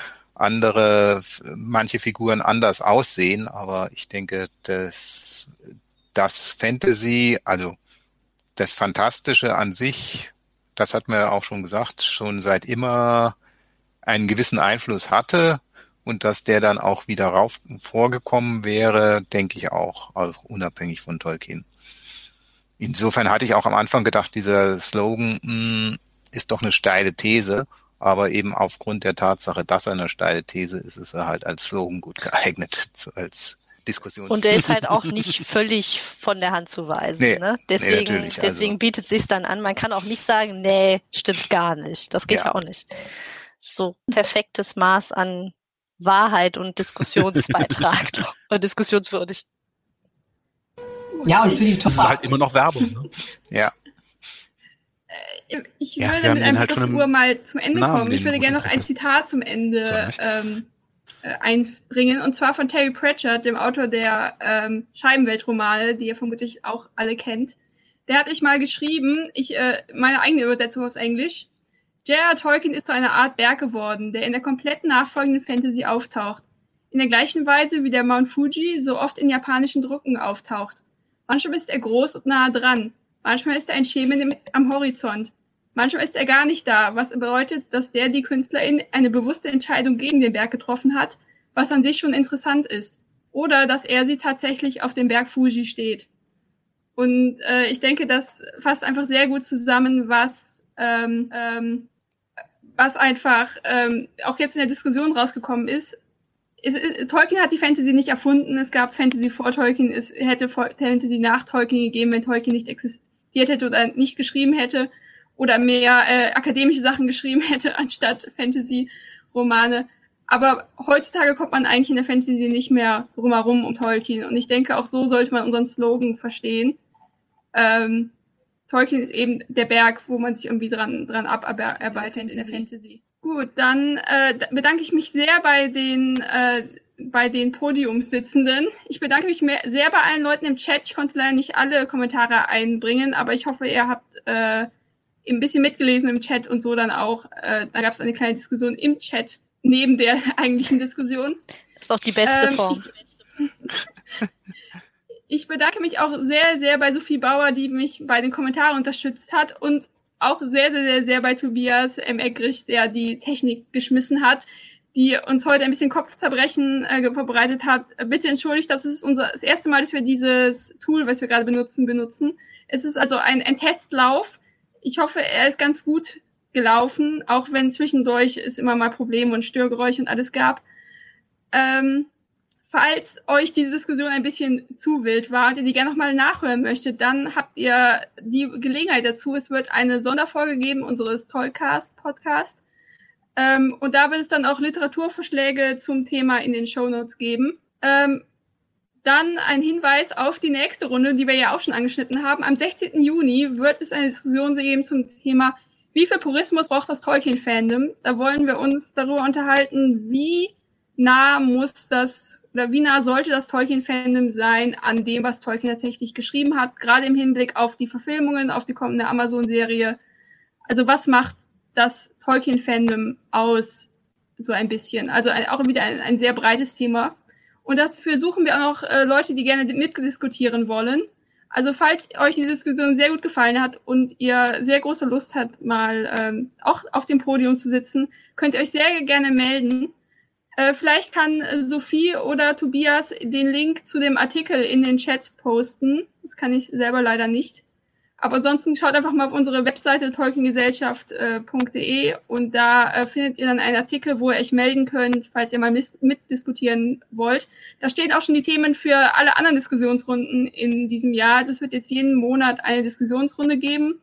Speaker 6: manche Figuren anders aussehen, aber ich denke, das Fantasy, also das Fantastische an sich, das hat man ja auch schon gesagt, schon seit immer einen gewissen Einfluss hatte. Und dass der dann auch wieder vorgekommen wäre, denke ich auch, also unabhängig von Tolkien. Insofern hatte ich auch am Anfang gedacht, dieser Slogan ist doch eine steile These, aber eben aufgrund der Tatsache, dass er eine steile These ist, ist er halt als Slogan gut geeignet, als Diskussions.
Speaker 5: Und der ist halt auch nicht völlig von der Hand zu weisen.
Speaker 6: Nee,
Speaker 5: ne? Deswegen bietet sich's dann an. Man kann auch nicht sagen, nee, stimmt gar nicht. Das geht ja auch nicht. So perfektes Maß an Wahrheit und Diskussionsbeitrag oder diskussionswürdig.
Speaker 7: Ja, und für die
Speaker 4: Das ist halt immer noch Werbung. Ne?
Speaker 6: Ja.
Speaker 3: Ich würde mit einem Blick auf die Uhr mal zum Ende kommen. Ich würde gerne noch ein Zitat zum Ende einbringen, und zwar von Terry Pratchett, dem Autor der Scheibenwelt-Romane, die ihr vermutlich auch alle kennt. Der hat euch mal geschrieben, meine eigene Übersetzung aus Englisch: J.R.R. Tolkien ist zu einer Art Berg geworden, der in der kompletten nachfolgenden Fantasy auftaucht. In der gleichen Weise wie der Mount Fuji so oft in japanischen Drucken auftaucht. Manchmal ist er groß und nahe dran. Manchmal ist er ein Schemen am Horizont. Manchmal ist er gar nicht da, was bedeutet, dass die Künstlerin eine bewusste Entscheidung gegen den Berg getroffen hat, was an sich schon interessant ist. Oder dass sie tatsächlich auf dem Berg Fuji steht. Und ich denke, das fasst einfach sehr gut zusammen, was einfach auch jetzt in der Diskussion rausgekommen ist. Tolkien hat die Fantasy nicht erfunden. Es gab Fantasy vor Tolkien. Es hätte Fantasy nach Tolkien gegeben, wenn Tolkien nicht existiert hätte oder nicht geschrieben hätte oder mehr akademische Sachen geschrieben hätte anstatt Fantasy-Romane. Aber heutzutage kommt man eigentlich in der Fantasy nicht mehr drumherum um Tolkien. Und ich denke, auch so sollte man unseren Slogan verstehen. Tolkien ist eben der Berg, wo man sich irgendwie dran abarbeitet in der Fantasy. Gut, dann bedanke ich mich sehr bei den Podiumssitzenden. Ich bedanke mich sehr bei allen Leuten im Chat. Ich konnte leider nicht alle Kommentare einbringen, aber ich hoffe, ihr habt ein bisschen mitgelesen im Chat und so dann auch. Da gab es eine kleine Diskussion im Chat neben der eigentlichen Diskussion.
Speaker 5: Das ist auch die beste Form.
Speaker 3: Ich bedanke mich auch sehr, sehr bei Sophie Bauer, die mich bei den Kommentaren unterstützt hat, und auch sehr, sehr, sehr, sehr bei Tobias M. Eggrich, der die Technik geschmissen hat, die uns heute ein bisschen Kopfzerbrechen verbreitet hat. Bitte entschuldigt, das ist das erste Mal, dass wir dieses Tool, was wir gerade benutzen. Es ist also ein Testlauf. Ich hoffe, er ist ganz gut gelaufen, auch wenn zwischendurch es immer mal Probleme und Störgeräusche und alles gab. Falls euch diese Diskussion ein bisschen zu wild war und ihr die gerne nochmal nachhören möchtet, dann habt ihr die Gelegenheit dazu. Es wird eine Sonderfolge geben unseres Tollcast-Podcast. Und da wird es dann auch Literaturvorschläge zum Thema in den Shownotes geben. Dann ein Hinweis auf die nächste Runde, die wir ja auch schon angeschnitten haben. Am 16. Juni wird es eine Diskussion geben zum Thema, wie viel Purismus braucht das Tolkien-Fandom? Da wollen wir uns darüber unterhalten, wie nah sollte das Tolkien-Fandom sein an dem, was Tolkien tatsächlich geschrieben hat, gerade im Hinblick auf die Verfilmungen, auf die kommende Amazon-Serie. Also was macht das Tolkien-Fandom aus, so ein bisschen? Also auch wieder ein sehr breites Thema. Und dafür suchen wir auch noch Leute, die gerne mitdiskutieren wollen. Also falls euch die Diskussion sehr gut gefallen hat und ihr sehr große Lust habt, mal auch auf dem Podium zu sitzen, könnt ihr euch sehr gerne melden. Vielleicht kann Sophie oder Tobias den Link zu dem Artikel in den Chat posten. Das kann ich selber leider nicht. Aber ansonsten schaut einfach mal auf unsere Webseite tolkiengesellschaft.de und da findet ihr dann einen Artikel, wo ihr euch melden könnt, falls ihr mal mitdiskutieren wollt. Da stehen auch schon die Themen für alle anderen Diskussionsrunden in diesem Jahr. Das wird jetzt jeden Monat eine Diskussionsrunde geben.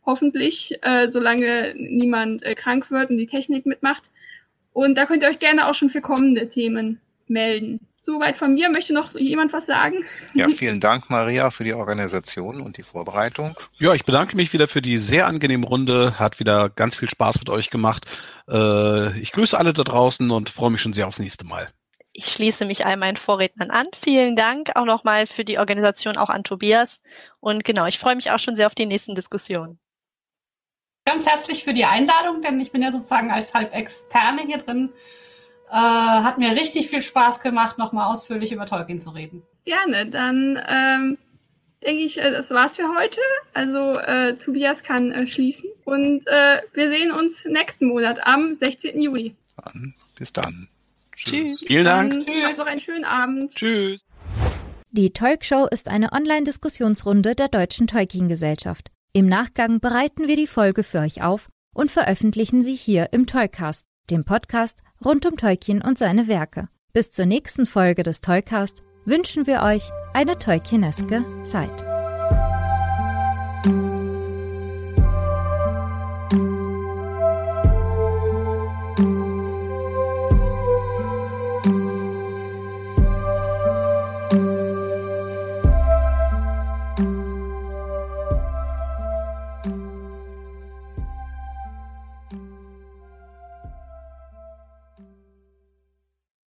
Speaker 3: hoffentlich, solange niemand krank wird und die Technik mitmacht. Und da könnt ihr euch gerne auch schon für kommende Themen melden. Soweit von mir. Möchte noch jemand was sagen?
Speaker 6: Ja, vielen Dank, Maria, für die Organisation und die Vorbereitung.
Speaker 4: Ja, ich bedanke mich wieder für die sehr angenehme Runde. Hat wieder ganz viel Spaß mit euch gemacht. Ich grüße alle da draußen und freue mich schon sehr aufs nächste Mal.
Speaker 5: Ich schließe mich all meinen Vorrednern an. Vielen Dank auch nochmal für die Organisation, auch an Tobias. Und genau, ich freue mich auch schon sehr auf die nächsten Diskussionen.
Speaker 7: Ganz herzlich für die Einladung, denn ich bin ja sozusagen als Halbexterne hier drin. Hat mir richtig viel Spaß gemacht, nochmal ausführlich über Tolkien zu reden.
Speaker 3: Gerne, dann denke ich, das war's für heute. Also Tobias kann schließen und wir sehen uns nächsten Monat am 16. Juli.
Speaker 6: Bis dann.
Speaker 5: Tschüss.
Speaker 4: Vielen Dank.
Speaker 3: Tschüss. Habt noch einen schönen Abend.
Speaker 4: Tschüss.
Speaker 2: Die Tolkshow ist eine Online-Diskussionsrunde der Deutschen Tolkien-Gesellschaft. Im Nachgang bereiten wir die Folge für euch auf und veröffentlichen sie hier im Tollcast, dem Podcast rund um Tolkien und seine Werke. Bis zur nächsten Folge des Tollcast wünschen wir euch eine tolkieneske Zeit.